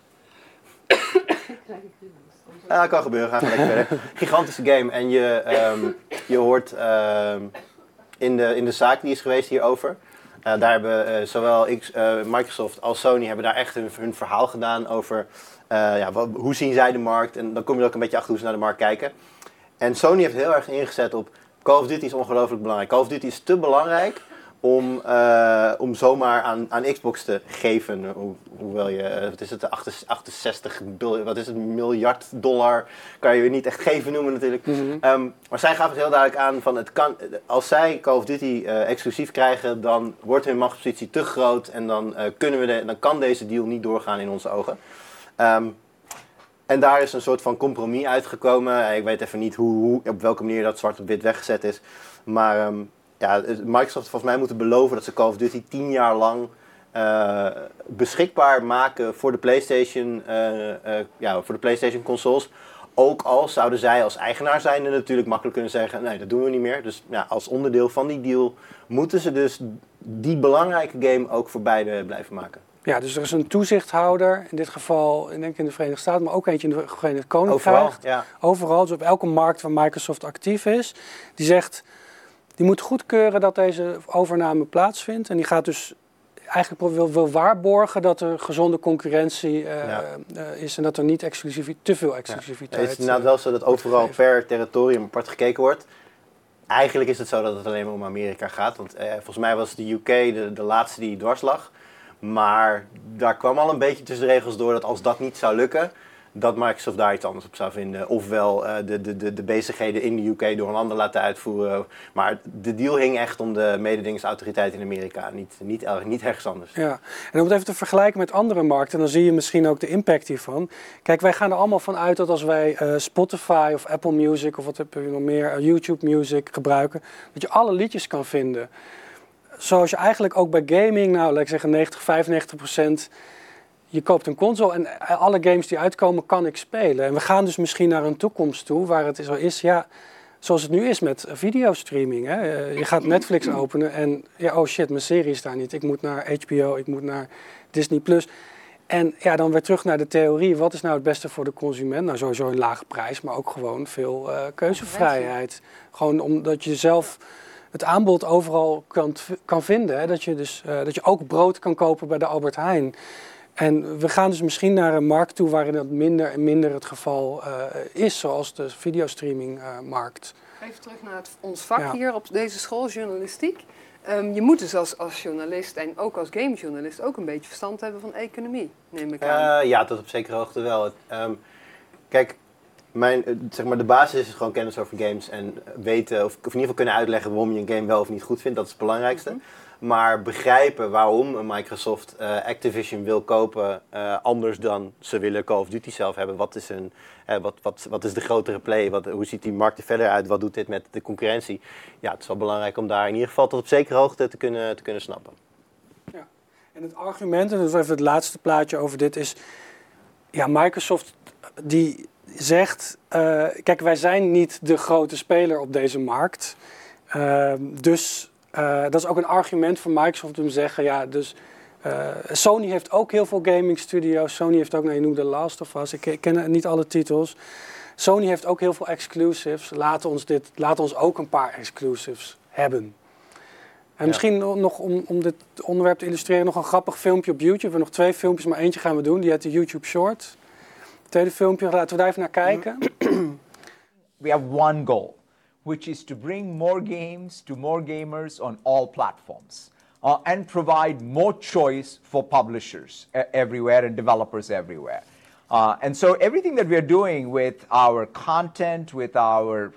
kan gebeuren, gaan we lekker verder. Gigantische game en je hoort in de zaak die is geweest hierover. Daar hebben zowel Microsoft als Sony hebben daar echt hun verhaal gedaan over hoe zien zij de markt. En dan kom je er ook een beetje achter hoe ze naar de markt kijken. En Sony heeft heel erg ingezet op Call of Duty is ongelooflijk belangrijk. Call of Duty is te belangrijk om zomaar aan Xbox te geven. Hoewel je, wat is het, 68 miljard dollar kan je niet echt geven noemen natuurlijk. Maar zij gaven heel duidelijk aan van als zij Call of Duty exclusief krijgen, dan wordt hun machtspositie te groot en dan kan deze deal niet doorgaan in onze ogen. En daar is een soort van compromis uitgekomen. Ik weet even niet op welke manier dat zwart op wit weggezet is. Maar Microsoft heeft volgens mij moeten beloven dat ze Call of Duty 10 jaar lang beschikbaar maken voor de PlayStation consoles. Ook al zouden zij als eigenaar zijnde natuurlijk makkelijk kunnen zeggen, nee, dat doen we niet meer. Dus als onderdeel van die deal moeten ze dus die belangrijke game ook voor beide blijven maken. Ja, dus er is een toezichthouder, in dit geval ik denk in de Verenigde Staten, maar ook eentje in het Verenigd Koninkrijk. Overal, ja. Overal, dus op elke markt waar Microsoft actief is. Die zegt, die moet goedkeuren dat deze overname plaatsvindt. En die gaat dus eigenlijk wil waarborgen dat er gezonde concurrentie is en dat er niet te veel exclusiviteit is. Het is inderdaad wel zo dat overal per territorium apart gekeken wordt. Eigenlijk is het zo dat het alleen maar om Amerika gaat. Want volgens mij was de UK de laatste die dwars lag. Maar daar kwam al een beetje tussen de regels door dat als dat niet zou lukken, dat Microsoft daar iets anders op zou vinden. Ofwel de bezigheden in de UK door een ander laten uitvoeren. Maar de deal hing echt om de mededingingsautoriteit in Amerika, niet ergens anders. Ja, en om het even te vergelijken met andere markten, dan zie je misschien ook de impact hiervan. Kijk, wij gaan er allemaal van uit dat als wij Spotify of Apple Music of wat heb je nog meer, YouTube Music gebruiken, dat je alle liedjes kan vinden. Zoals je eigenlijk ook bij gaming, laat ik zeggen 95%, je koopt een console en alle games die uitkomen kan ik spelen. En we gaan dus misschien naar een toekomst toe waar het zo is, zoals het nu is met videostreaming. Hè. Je gaat Netflix openen en oh shit, mijn serie is daar niet. Ik moet naar HBO, ik moet naar Disney+. En dan weer terug naar de theorie. Wat is nou het beste voor de consument? Nou, sowieso een lage prijs, maar ook gewoon veel keuzevrijheid. Gewoon omdat je zelf het aanbod overal kan vinden. Hè? Dat je ook brood kan kopen bij de Albert Heijn. En we gaan dus misschien naar een markt toe waarin dat minder en minder het geval is, zoals de videostreamingmarkt. Even terug naar ons vak hier op deze school, journalistiek. Je moet dus als journalist en ook als gamejournalist ook een beetje verstand hebben van economie, neem ik aan. Ja, tot op zekere hoogte wel. Kijk, de basis is gewoon kennis over games en weten, of in ieder geval kunnen uitleggen waarom je een game wel of niet goed vindt. Dat is het belangrijkste. Maar begrijpen waarom Microsoft Activision wil kopen, anders dan ze willen Call of Duty zelf hebben. Wat is de grotere play? Hoe ziet die markt er verder uit? Wat doet dit met de concurrentie? Ja, het is wel belangrijk om daar in ieder geval tot op zekere hoogte te kunnen snappen. Ja. En het argument, en dat is even het laatste plaatje over dit, is Microsoft die zegt, kijk, wij zijn niet de grote speler op deze markt. Dat is ook een argument voor Microsoft om te zeggen, Sony heeft ook heel veel gaming studio's. Sony heeft ook, je noemde The Last of Us, ik ken niet alle titels. Sony heeft ook heel veel exclusives. Laat ons ook een paar exclusives hebben. En misschien nog om dit onderwerp te illustreren, nog een grappig filmpje op YouTube. We hebben nog 2 filmpjes, maar eentje gaan we doen. Die heet de YouTube Short. Het tweede filmpje, laten we daar even naar kijken. We have one goal, which is to bring more games to more gamers on all platforms and provide more choice for publishers everywhere and developers everywhere. And so everything that we're doing with our content, with our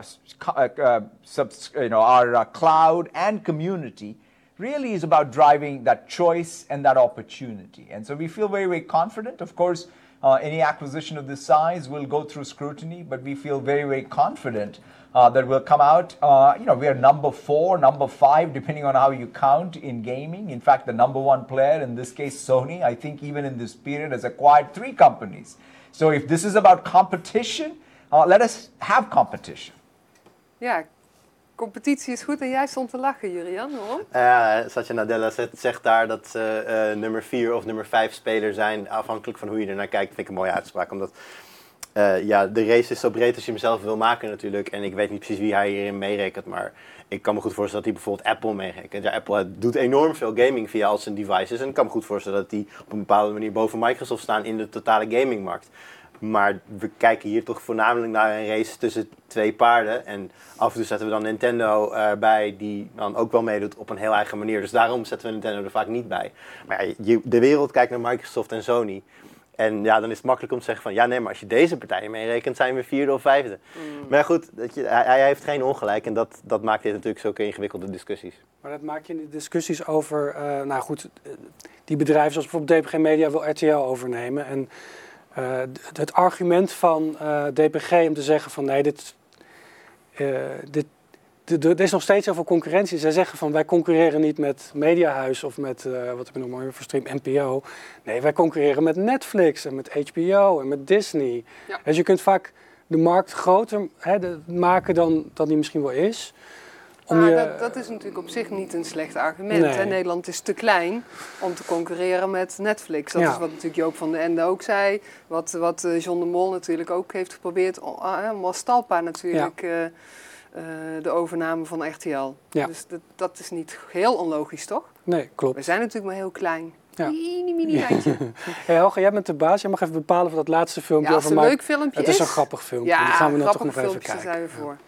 our cloud and community really is about driving that choice and that opportunity. And so we feel very, very confident. Of course, any acquisition of this size will go through scrutiny, but we feel very, very confident that we'll come out. We are number 4, number 5, depending on how you count in gaming. In fact, the number 1 player, in this case Sony, I think even in this period has acquired 3 companies. So if this is about competition, let us have competition. Ja, competitie is goed en jij stond te lachen, Jurian. Waarom? Satya Nadella zegt daar dat ze nummer 4 of nummer 5 speler zijn, afhankelijk van hoe je ernaar kijkt. Dat vind ik een mooie uitspraak, omdat de race is zo breed als je hem zelf wil maken natuurlijk. En ik weet niet precies wie hij hierin meerekent, maar ik kan me goed voorstellen dat hij bijvoorbeeld Apple meerekent. Ja, Apple doet enorm veel gaming via al zijn devices en ik kan me goed voorstellen dat die op een bepaalde manier boven Microsoft staan in de totale gamingmarkt. Maar we kijken hier toch voornamelijk naar een race tussen 2 paarden. En af en toe zetten we dan Nintendo erbij, die dan ook wel meedoet op een heel eigen manier. Dus daarom zetten we Nintendo er vaak niet bij. Maar ja, de wereld kijkt naar Microsoft en Sony. En ja, dan is het makkelijk om te zeggen van, ja nee, maar als je deze partijen meerekent, zijn we 4e of 5e. Maar goed, hij heeft geen ongelijk en dat maakt dit natuurlijk zulke ingewikkelde discussies. Maar dat maak je in de discussies over, die bedrijven zoals bijvoorbeeld DPG Media wil RTL overnemen. En het argument van DPG om te zeggen van nee, er is nog steeds heel veel concurrentie. Zij zeggen van wij concurreren niet met Mediahuis of met, wat heb je nog maar voor stream, NPO. Nee, wij concurreren met Netflix en met HBO en met Disney. Ja. Dus je kunt vaak de markt groter maken dan die misschien wel is. Dat is natuurlijk op zich niet een slecht argument. Nee. Hè? Nederland is te klein om te concurreren met Netflix. Dat is wat natuurlijk Joop van den Ende ook zei. Wat John de Mol natuurlijk ook heeft geprobeerd. Om als stalpaar natuurlijk de overname van RTL. Ja. Dus dat is niet heel onlogisch, toch? Nee, klopt. We zijn natuurlijk maar heel klein. Ja. Mini lijntje. Hey Helga, jij bent de baas. Jij mag even bepalen voor dat laatste filmpje over een leuk filmpje Het is een grappig filmpje. Ja, die gaan we dan toch nog even kijken. Zijn we voor.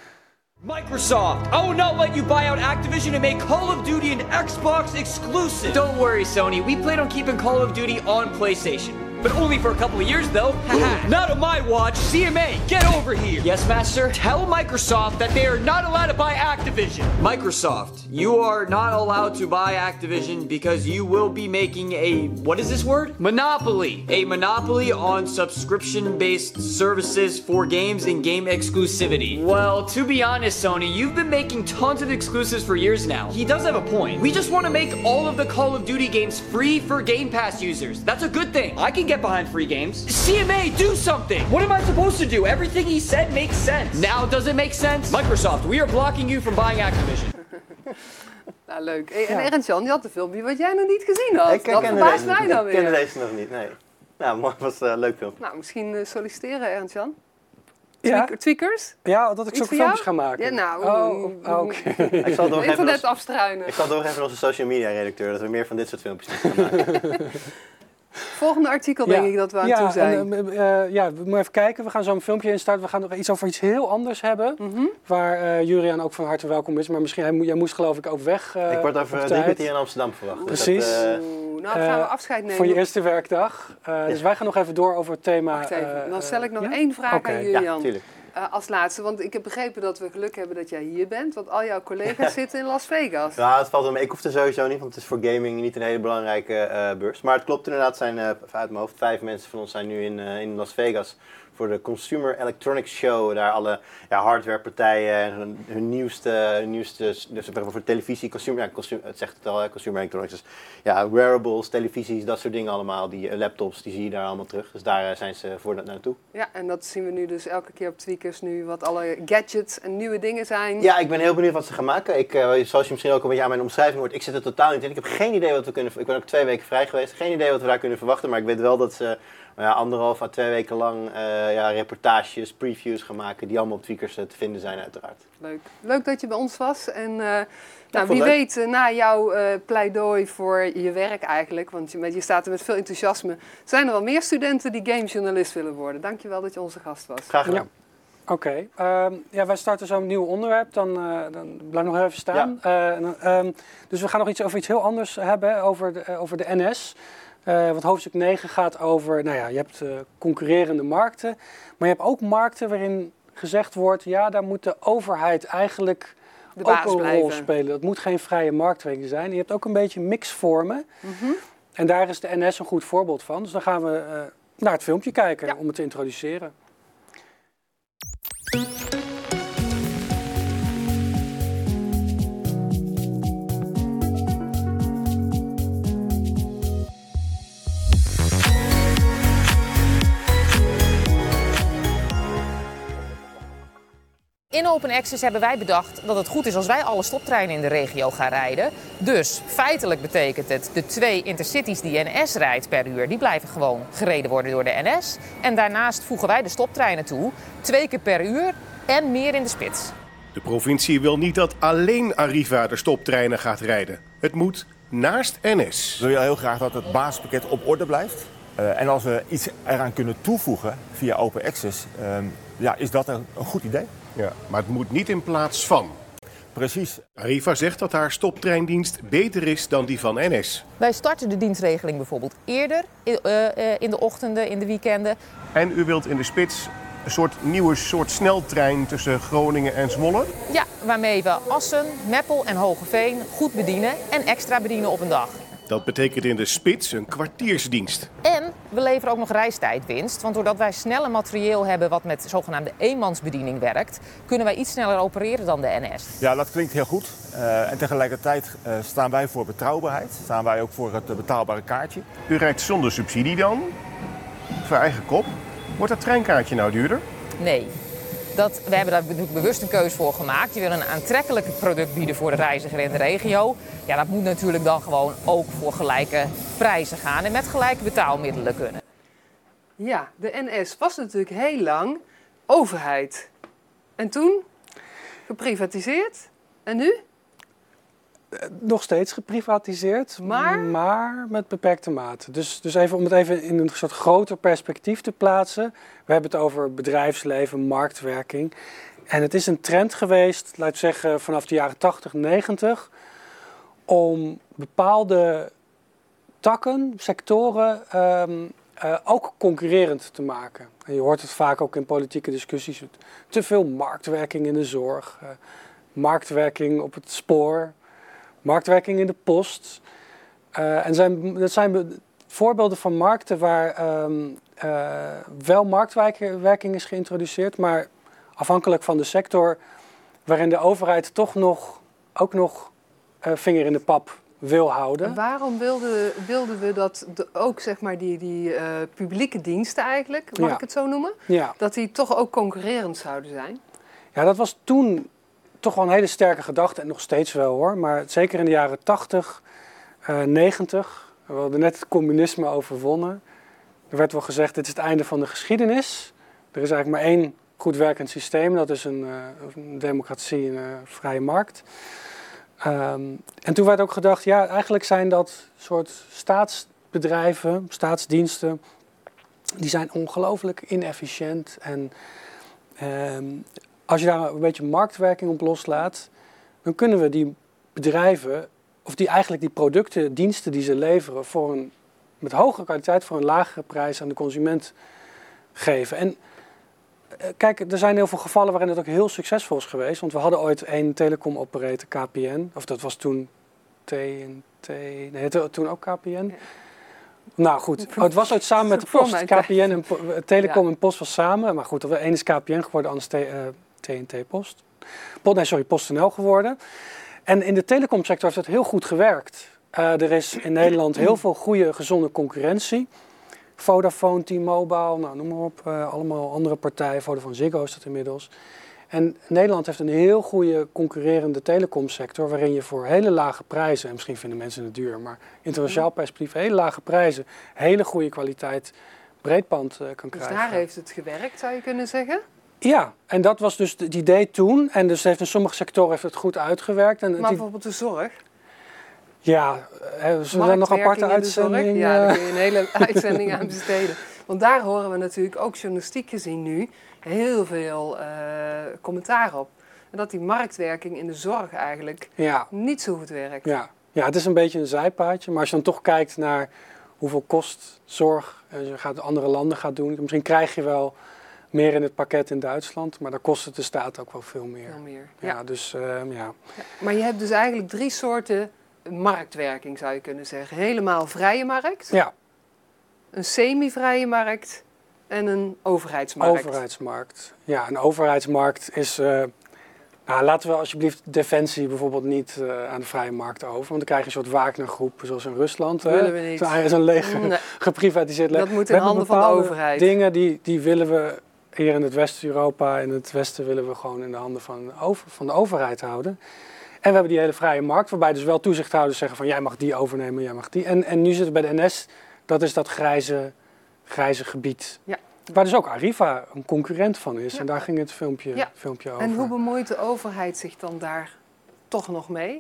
Microsoft, I will not let you buy out Activision and make Call of Duty an Xbox exclusive. Don't worry, Sony. We plan on keeping Call of Duty on PlayStation. But only for a couple of years, though. Not on my watch. CMA, get over here. Yes, Master. Tell Microsoft that they are not allowed to buy Activision. Microsoft, you are not allowed to buy Activision because you will be making a, what is this word? Monopoly. A monopoly on subscription-based services for games and game exclusivity. Well, to be honest, Sony, you've been making tons of exclusives for years now. He does have a point. We just want to make all of the Call of Duty games free for Game Pass users. That's a good thing. I can get behind free games. CMA, do something! What am I supposed to do? Everything he said makes sense. Now does it make sense? Microsoft, we are blocking you from buying Activision. Nou, leuk. En Ernst-Jan, je had een filmpje wat jij nog niet gezien had. Dat verbaast mij dan weer. Ik kende deze nog niet, nee. Nou, het was een leuk filmpje. Nou, misschien solliciteren, Ernst-Jan. Ja. Tweakers? Ja, dat ik zulke filmpjes ga maken. Ja, nou. Okay. Ik zal door internet afstruinen. Ik zal doorgeven aan onze social media redacteur dat we meer van dit soort filmpjes moeten gaan maken. Volgende artikel denk ik dat we aan toe zijn. We moeten even kijken. We gaan zo een filmpje instarten. We gaan nog iets over iets heel anders hebben. Waar Juriaan ook van harte welkom is. Maar misschien, jij moest geloof ik ook weg. Ik word over 3 kwartier in Amsterdam verwacht. Precies. Nou, gaan we afscheid nemen. Voor je eerste werkdag. Dus wij gaan nog even door over het thema. Wacht even. Dan stel ik nog 1 vraag aan Juriaan. Ja, tuurlijk. Als laatste, want ik heb begrepen dat we geluk hebben dat jij hier bent, want al jouw collega's zitten in Las Vegas. Ja, het valt wel mee. Ik hoef er sowieso niet, want het is voor gaming niet een hele belangrijke beurs. Maar het klopt inderdaad, zijn uit mijn hoofd 5 mensen van ons zijn nu in Las Vegas voor de Consumer Electronics Show. Daar alle hardwarepartijen en hun nieuwste dus voor televisie, het zegt het al, Consumer Electronics. Dus ja, wearables, televisies, dat soort dingen allemaal, die laptops, die zie je daar allemaal terug. Dus daar zijn ze voor naartoe. Ja, en dat zien we nu dus elke keer op Tweakers nu, wat alle gadgets en nieuwe dingen zijn. Ja, ik ben heel benieuwd wat ze gaan maken. Zoals je misschien ook een beetje aan mijn omschrijving hoort, ik zit er totaal niet in. Ik heb geen idee wat we kunnen. Ik ben ook 2 weken vrij geweest, geen idee wat we daar kunnen verwachten, maar ik weet wel dat ze 1,5 à 2 weken lang reportages, previews gaan maken die allemaal op Tweakers te vinden zijn uiteraard. Leuk. Leuk dat je bij ons was en wie weet na jouw pleidooi voor je werk eigenlijk, want je staat er met veel enthousiasme, zijn er wel meer studenten die gamejournalist willen worden. Dankjewel dat je onze gast was. Graag gedaan. Ja. Oké. Wij starten zo een nieuw onderwerp, dan blijf nog even staan. Ja. Dus we gaan nog over iets heel anders hebben, over de NS. Want hoofdstuk 9 gaat over, je hebt concurrerende markten. Maar je hebt ook markten waarin gezegd wordt, daar moet de overheid eigenlijk ook een rol spelen. Dat moet geen vrije marktwerking zijn. Je hebt ook een beetje mixvormen. En daar is de NS een goed voorbeeld van. Dus dan gaan we naar het filmpje kijken om het te introduceren. In Open Access hebben wij bedacht dat het goed is als wij alle stoptreinen in de regio gaan rijden. Dus feitelijk betekent het de 2 intercities die NS rijdt per uur, die blijven gewoon gereden worden door de NS. En daarnaast voegen wij de stoptreinen toe, 2 keer per uur en meer in de spits. De provincie wil niet dat alleen Arriva de stoptreinen gaat rijden. Het moet naast NS. Wil je heel graag dat het basispakket op orde blijft? En als we iets eraan kunnen toevoegen via open access, is dat een goed idee. Ja, maar het moet niet in plaats van. Precies. Arriva zegt dat haar stoptreindienst beter is dan die van NS. Wij starten de dienstregeling bijvoorbeeld eerder in de ochtenden, in de weekenden. En u wilt in de spits een nieuwe soort sneltrein tussen Groningen en Zwolle? Ja, waarmee we Assen, Meppel en Hogeveen goed bedienen en extra bedienen op een dag. Dat betekent in de spits een kwartiersdienst. En we leveren ook nog reistijdwinst, want doordat wij sneller materieel hebben wat met zogenaamde eenmansbediening werkt, kunnen wij iets sneller opereren dan de NS. Ja, dat klinkt heel goed. En tegelijkertijd staan wij voor betrouwbaarheid. Staan wij ook voor het betaalbare kaartje. U rijdt zonder subsidie dan? Voor eigen kop. Wordt dat treinkaartje nou duurder? Nee. We hebben daar natuurlijk bewust een keuze voor gemaakt. Je wil een aantrekkelijk product bieden voor de reiziger in de regio. Ja, dat moet natuurlijk dan gewoon ook voor gelijke prijzen gaan en met gelijke betaalmiddelen kunnen. Ja, de NS was natuurlijk heel lang overheid. En toen geprivatiseerd. En nu? Nog steeds geprivatiseerd, maar met beperkte mate. Dus even, om het even in een soort groter perspectief te plaatsen. We hebben het over bedrijfsleven, marktwerking. En het is een trend geweest, laat ik zeggen vanaf de jaren 80, 90... om bepaalde takken, sectoren ook concurrerend te maken. En je hoort het vaak ook in politieke discussies. Te veel marktwerking in de zorg, marktwerking op het spoor, marktwerking in de post. Dat zijn voorbeelden van markten waar wel marktwerking is geïntroduceerd, maar afhankelijk van de sector, waarin de overheid toch ook nog vinger in de pap wil houden. En waarom wilden we dat ook zeg maar die publieke diensten eigenlijk, mag ik het zo noemen, dat die toch ook concurrerend zouden zijn? Ja, dat was toen toch wel een hele sterke gedachte en nog steeds wel hoor. Maar zeker in de jaren 80, 90, we hadden net het communisme overwonnen. Er werd wel gezegd, dit is het einde van de geschiedenis. Er is eigenlijk maar één goed werkend systeem, dat is een democratie en een vrije markt. En toen werd ook gedacht, ja, eigenlijk zijn dat soort staatsbedrijven, staatsdiensten, die zijn ongelooflijk inefficiënt. En als je daar een beetje marktwerking op loslaat, dan kunnen we die bedrijven, of die producten, diensten die ze leveren, met hogere kwaliteit voor een lagere prijs aan de consument geven. En kijk, er zijn heel veel gevallen waarin het ook heel succesvol is geweest. Want we hadden ooit een telecom-operator, KPN. Of dat was toen TNT. Nee, toen ook KPN. Ja. Nou goed, het was ooit samen met de Post. KPN en Telecom en Post was samen. Maar goed, de ene is KPN geworden, anders TNT Post. PostNL geworden. En in de telecomsector heeft het heel goed gewerkt. Er is in Nederland heel veel goede, gezonde concurrentie. Vodafone, T-Mobile, nou, noem maar op, allemaal andere partijen. Vodafone Ziggo is dat inmiddels. En Nederland heeft een heel goede concurrerende telecomsector, waarin je voor hele lage prijzen, en misschien vinden mensen het duur, maar internationaal perspectief, hele lage prijzen, hele goede kwaliteit breedband kan krijgen. Dus daar heeft het gewerkt, zou je kunnen zeggen? Ja, en dat was dus het idee toen. En dus heeft in sommige sectoren heeft het goed uitgewerkt. En maar bijvoorbeeld de zorg? Ja, zullen we nog een aparte uitzending? Ja, daar kun je een hele uitzending aan besteden. Want daar horen we natuurlijk ook journalistiek gezien nu heel veel commentaar op. En dat die marktwerking in de zorg eigenlijk niet zo goed werkt. Ja, het is een beetje een zijpaadje. Maar als je dan toch kijkt naar hoeveel kost zorg, als je gaat andere landen gaat doen. Misschien krijg je wel meer in het pakket in Duitsland, maar dan kost het de staat ook wel veel meer. Ja. Dus, ja. Maar je hebt dus eigenlijk 3 soorten marktwerking, zou je kunnen zeggen. Helemaal vrije markt. Ja. Een semi-vrije markt en een overheidsmarkt. Overheidsmarkt. Ja, een overheidsmarkt is... laten we alsjeblieft Defensie bijvoorbeeld niet aan de vrije markt over. Want dan krijg je een soort Wagner-groep, zoals in Rusland. Dat willen we niet. Zo'n leger, geprivatiseerd leger. Dat moet in handen van de overheid. Dingen die willen we hier in het West-Europa, in het Westen willen we gewoon in de handen van de overheid houden. En we hebben die hele vrije markt, waarbij dus wel toezichthouders zeggen van jij mag die overnemen, jij mag die. En nu zit het bij de NS, dat is dat grijze gebied. Ja. Waar dus ook Arriva een concurrent van is. Ja. En daar ging het filmpje over. En hoe bemoeit de overheid zich dan daar toch nog mee?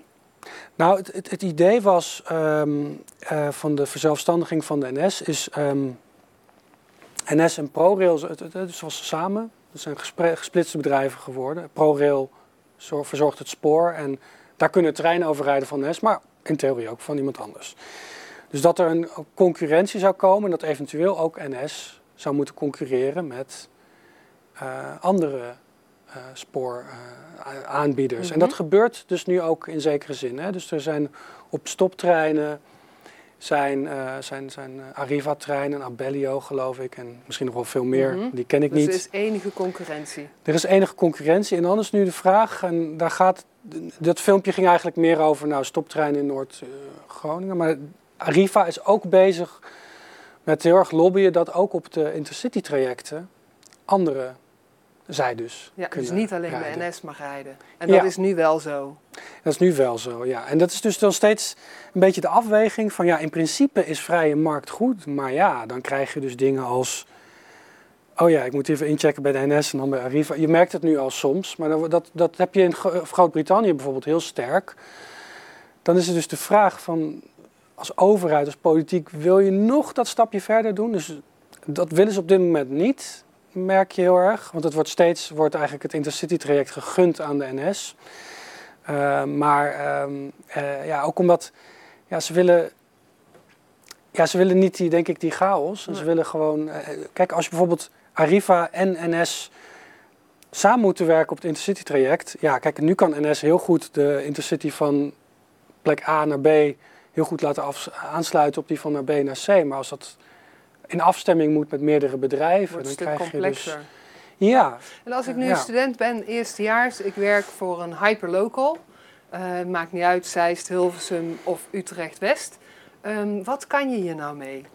Nou, het idee was van de verzelfstandiging van de NS is NS en ProRail, het was samen. Dat zijn gesplitste bedrijven geworden. ProRail verzorgt het spoor en daar kunnen treinen over rijden van NS, maar in theorie ook van iemand anders. Dus dat er een concurrentie zou komen en dat eventueel ook NS zou moeten concurreren met andere spooraanbieders. En dat gebeurt dus nu ook in zekere zin. Hè? Dus er zijn op stoptreinen zijn Arriva-treinen, Abellio geloof ik en misschien nog wel veel meer. Die ken ik niet. Dus er is enige concurrentie. Er is enige concurrentie en dan is nu de vraag, en daar gaat, dat filmpje ging eigenlijk meer over stoptreinen in Noord-Groningen, maar Arriva is ook bezig met heel erg lobbyen dat ook op de intercity-trajecten andere zij dus dus niet alleen rijden. de NS mag rijden. En dat is nu wel zo. Dat is nu wel zo, ja. En dat is dus dan steeds een beetje de afweging van in principe is vrije markt goed, maar dan krijg je dus dingen als ik moet even inchecken bij de NS en dan bij Arriva. Je merkt het nu al soms, maar dat heb je in Groot-Brittannië bijvoorbeeld heel sterk. Dan is het dus de vraag van, als overheid, als politiek, wil je nog dat stapje verder doen? Dus dat willen ze op dit moment niet, merk je heel erg. Want het wordt eigenlijk het Intercity-traject gegund aan de NS. Ook omdat ze willen niet die chaos. En ze willen gewoon... kijk, als je bijvoorbeeld Arriva en NS samen moeten werken op het Intercity-traject. Ja, kijk, nu kan NS heel goed de Intercity van plek A naar B heel goed laten aansluiten op die van naar B naar C. Maar als dat in afstemming moet met meerdere bedrijven, wordt dan het krijg je complexer. Dus... Ja. En als ik nu student ben, eerstejaars, ik werk voor een hyperlocal. Maakt niet uit, Zeist, Hilversum of Utrecht-West. Wat kan je hier nou mee?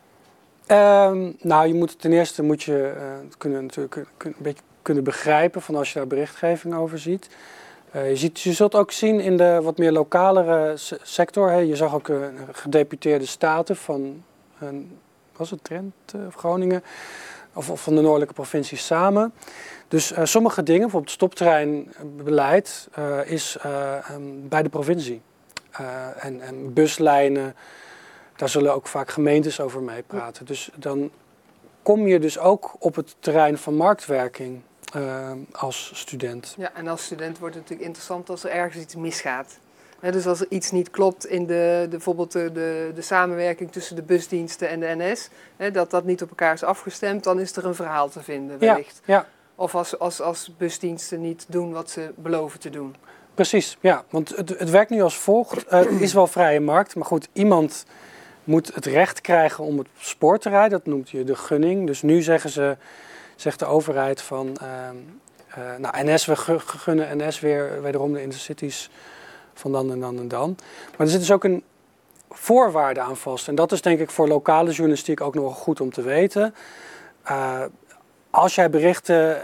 Ten eerste moet je een beetje kunnen begrijpen van als je daar berichtgeving over ziet. Je zult ook zien in de wat meer lokalere sector. Je zag ook gedeputeerde staten van was het Drenthe of Groningen of van de noordelijke provincies samen. Dus sommige dingen, bijvoorbeeld stoptreinbeleid, is bij de provincie. En buslijnen, daar zullen ook vaak gemeentes over meepraten. Dus dan kom je dus ook op het terrein van marktwerking als student. Ja, en als student wordt het natuurlijk interessant als er ergens iets misgaat. Dus als er iets niet klopt in bijvoorbeeld de samenwerking tussen de busdiensten en de NS, dat niet op elkaar is afgestemd, dan is er een verhaal te vinden wellicht. Ja. Of als busdiensten niet doen wat ze beloven te doen. Precies, ja. Want het werkt nu als volgt. Het is wel vrije markt, maar goed, iemand moet het recht krijgen om het spoor te rijden. Dat noemt je de gunning. Dus nu zegt de overheid van NS, we gunnen NS wederom de intercities van dan en dan en dan. Maar er zit dus ook een voorwaarde aan vast. En dat is denk ik voor lokale journalistiek ook nog goed om te weten. Als jij berichten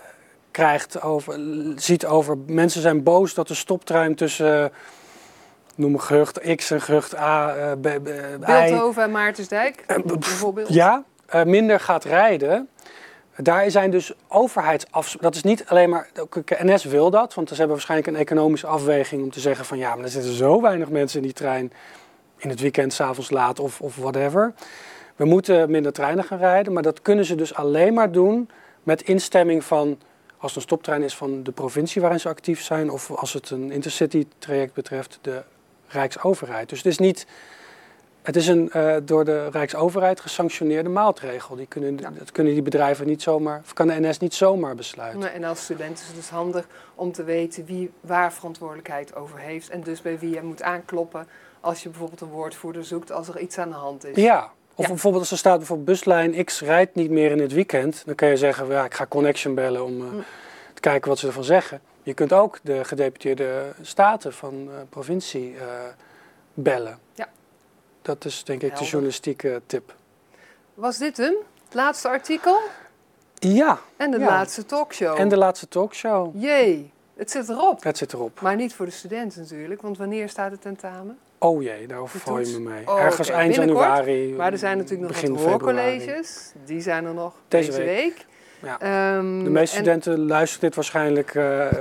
ziet over mensen zijn boos dat de stoptrein tussen noem gehucht X en gehucht A, Beeldhoven en Maartensdijk bijvoorbeeld. Ja, minder gaat rijden. Daar zijn dus overheidsafspraken. Dat is niet alleen maar. NS wil dat, want ze hebben waarschijnlijk een economische afweging om te zeggen van maar er zitten zo weinig mensen in die trein in het weekend, 's avonds laat of whatever. We moeten minder treinen gaan rijden, maar dat kunnen ze dus alleen maar doen met instemming van, als het een stoptrein is van de provincie waarin ze actief zijn, of als het een intercity-traject betreft, de Rijksoverheid. Dus het is een door de Rijksoverheid gesanctioneerde maatregel. Dat kunnen die bedrijven niet zomaar, of kan de NS niet zomaar besluiten. Nee, en als student is het dus handig om te weten wie waar verantwoordelijkheid over heeft en dus bij wie je moet aankloppen als je bijvoorbeeld een woordvoerder zoekt als er iets aan de hand is. Ja. Of bijvoorbeeld als er staat bijvoorbeeld buslijn X rijdt niet meer in het weekend, dan kun je zeggen, ik ga Connection bellen om te kijken wat ze ervan zeggen. Je kunt ook de gedeputeerde staten van provincie bellen. Ja. Dat is denk ik de journalistieke tip. Was dit hem? Het laatste artikel? Ja. En de laatste talkshow. En de laatste talkshow. Jee, het zit erop. Het zit erop. Maar niet voor de studenten natuurlijk, want wanneer staat het tentamen? Oh jee, daar overval je me mee. Oh, ergens eind januari. Maar er zijn natuurlijk nog wat hoorcolleges. Die zijn er nog deze week. Ja. De meeste studenten luisteren dit waarschijnlijk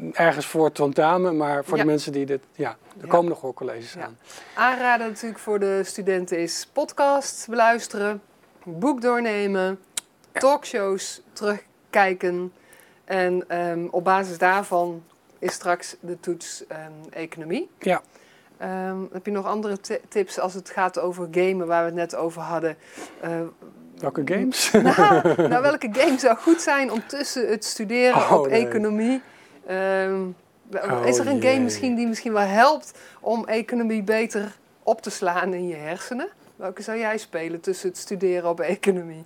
ergens voor het tentamen, maar voor Ja. de mensen die dit... Ja, er komen nog hoorcolleges aan. Aanraden natuurlijk voor de studenten is podcast beluisteren, boek doornemen, talkshows terugkijken. En op basis daarvan is straks de toets economie. Ja. Heb je nog andere tips als het gaat over gamen, waar we het net over hadden? Welke games? Nou, welke game zou goed zijn om tussen het studeren op economie... is er een game misschien die misschien wel helpt om economie beter op te slaan in je hersenen? Welke zou jij spelen tussen het studeren op economie?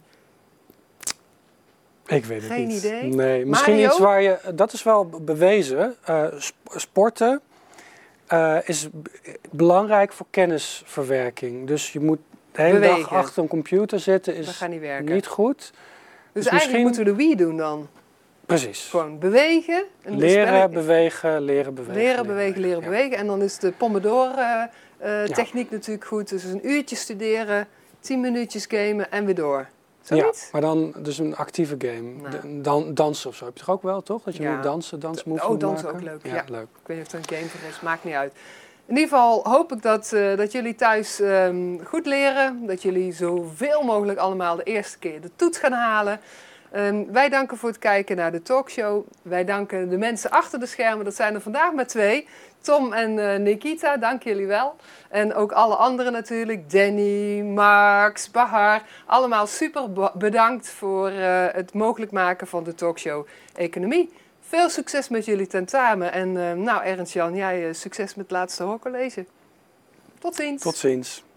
Ik weet het Geen niet. idee. Nee, misschien Mario? iets waar je... Dat is wel bewezen. Sporten is belangrijk voor kennisverwerking. Dus je moet de hele dag achter een computer zitten. Dat gaat niet werken. Niet goed. Dus eigenlijk moeten we de Wii doen dan. Precies. Gewoon bewegen. En Leren, bewegen, leren, bewegen. Leren, bewegen. En dan is de Pomodoro-techniek natuurlijk goed. Dus een uurtje studeren, 10 minuutjes gamen en weer door. Zoiets? Ja, maar dan dus een actieve game. Dansen of zo. Heb je toch ook wel, toch? Dat je moet dansen, dansmoves moet dansen maken? ook leuk. Ja, Ja. leuk. Ik weet niet of er een game voor is, maakt niet uit. In ieder geval hoop ik dat jullie thuis goed leren. Dat jullie zoveel mogelijk allemaal de eerste keer de toets gaan halen. Wij danken voor het kijken naar de talkshow. Wij danken de mensen achter de schermen. Dat zijn er vandaag maar 2. Tom en Nikita, dank jullie wel. En ook alle anderen natuurlijk. Danny, Max, Bahar. Allemaal super bedankt voor het mogelijk maken van de talkshow Economie. Veel succes met jullie tentamen. En Ernst-Jan, jij succes met het laatste hoorcollege. Tot ziens. Tot ziens.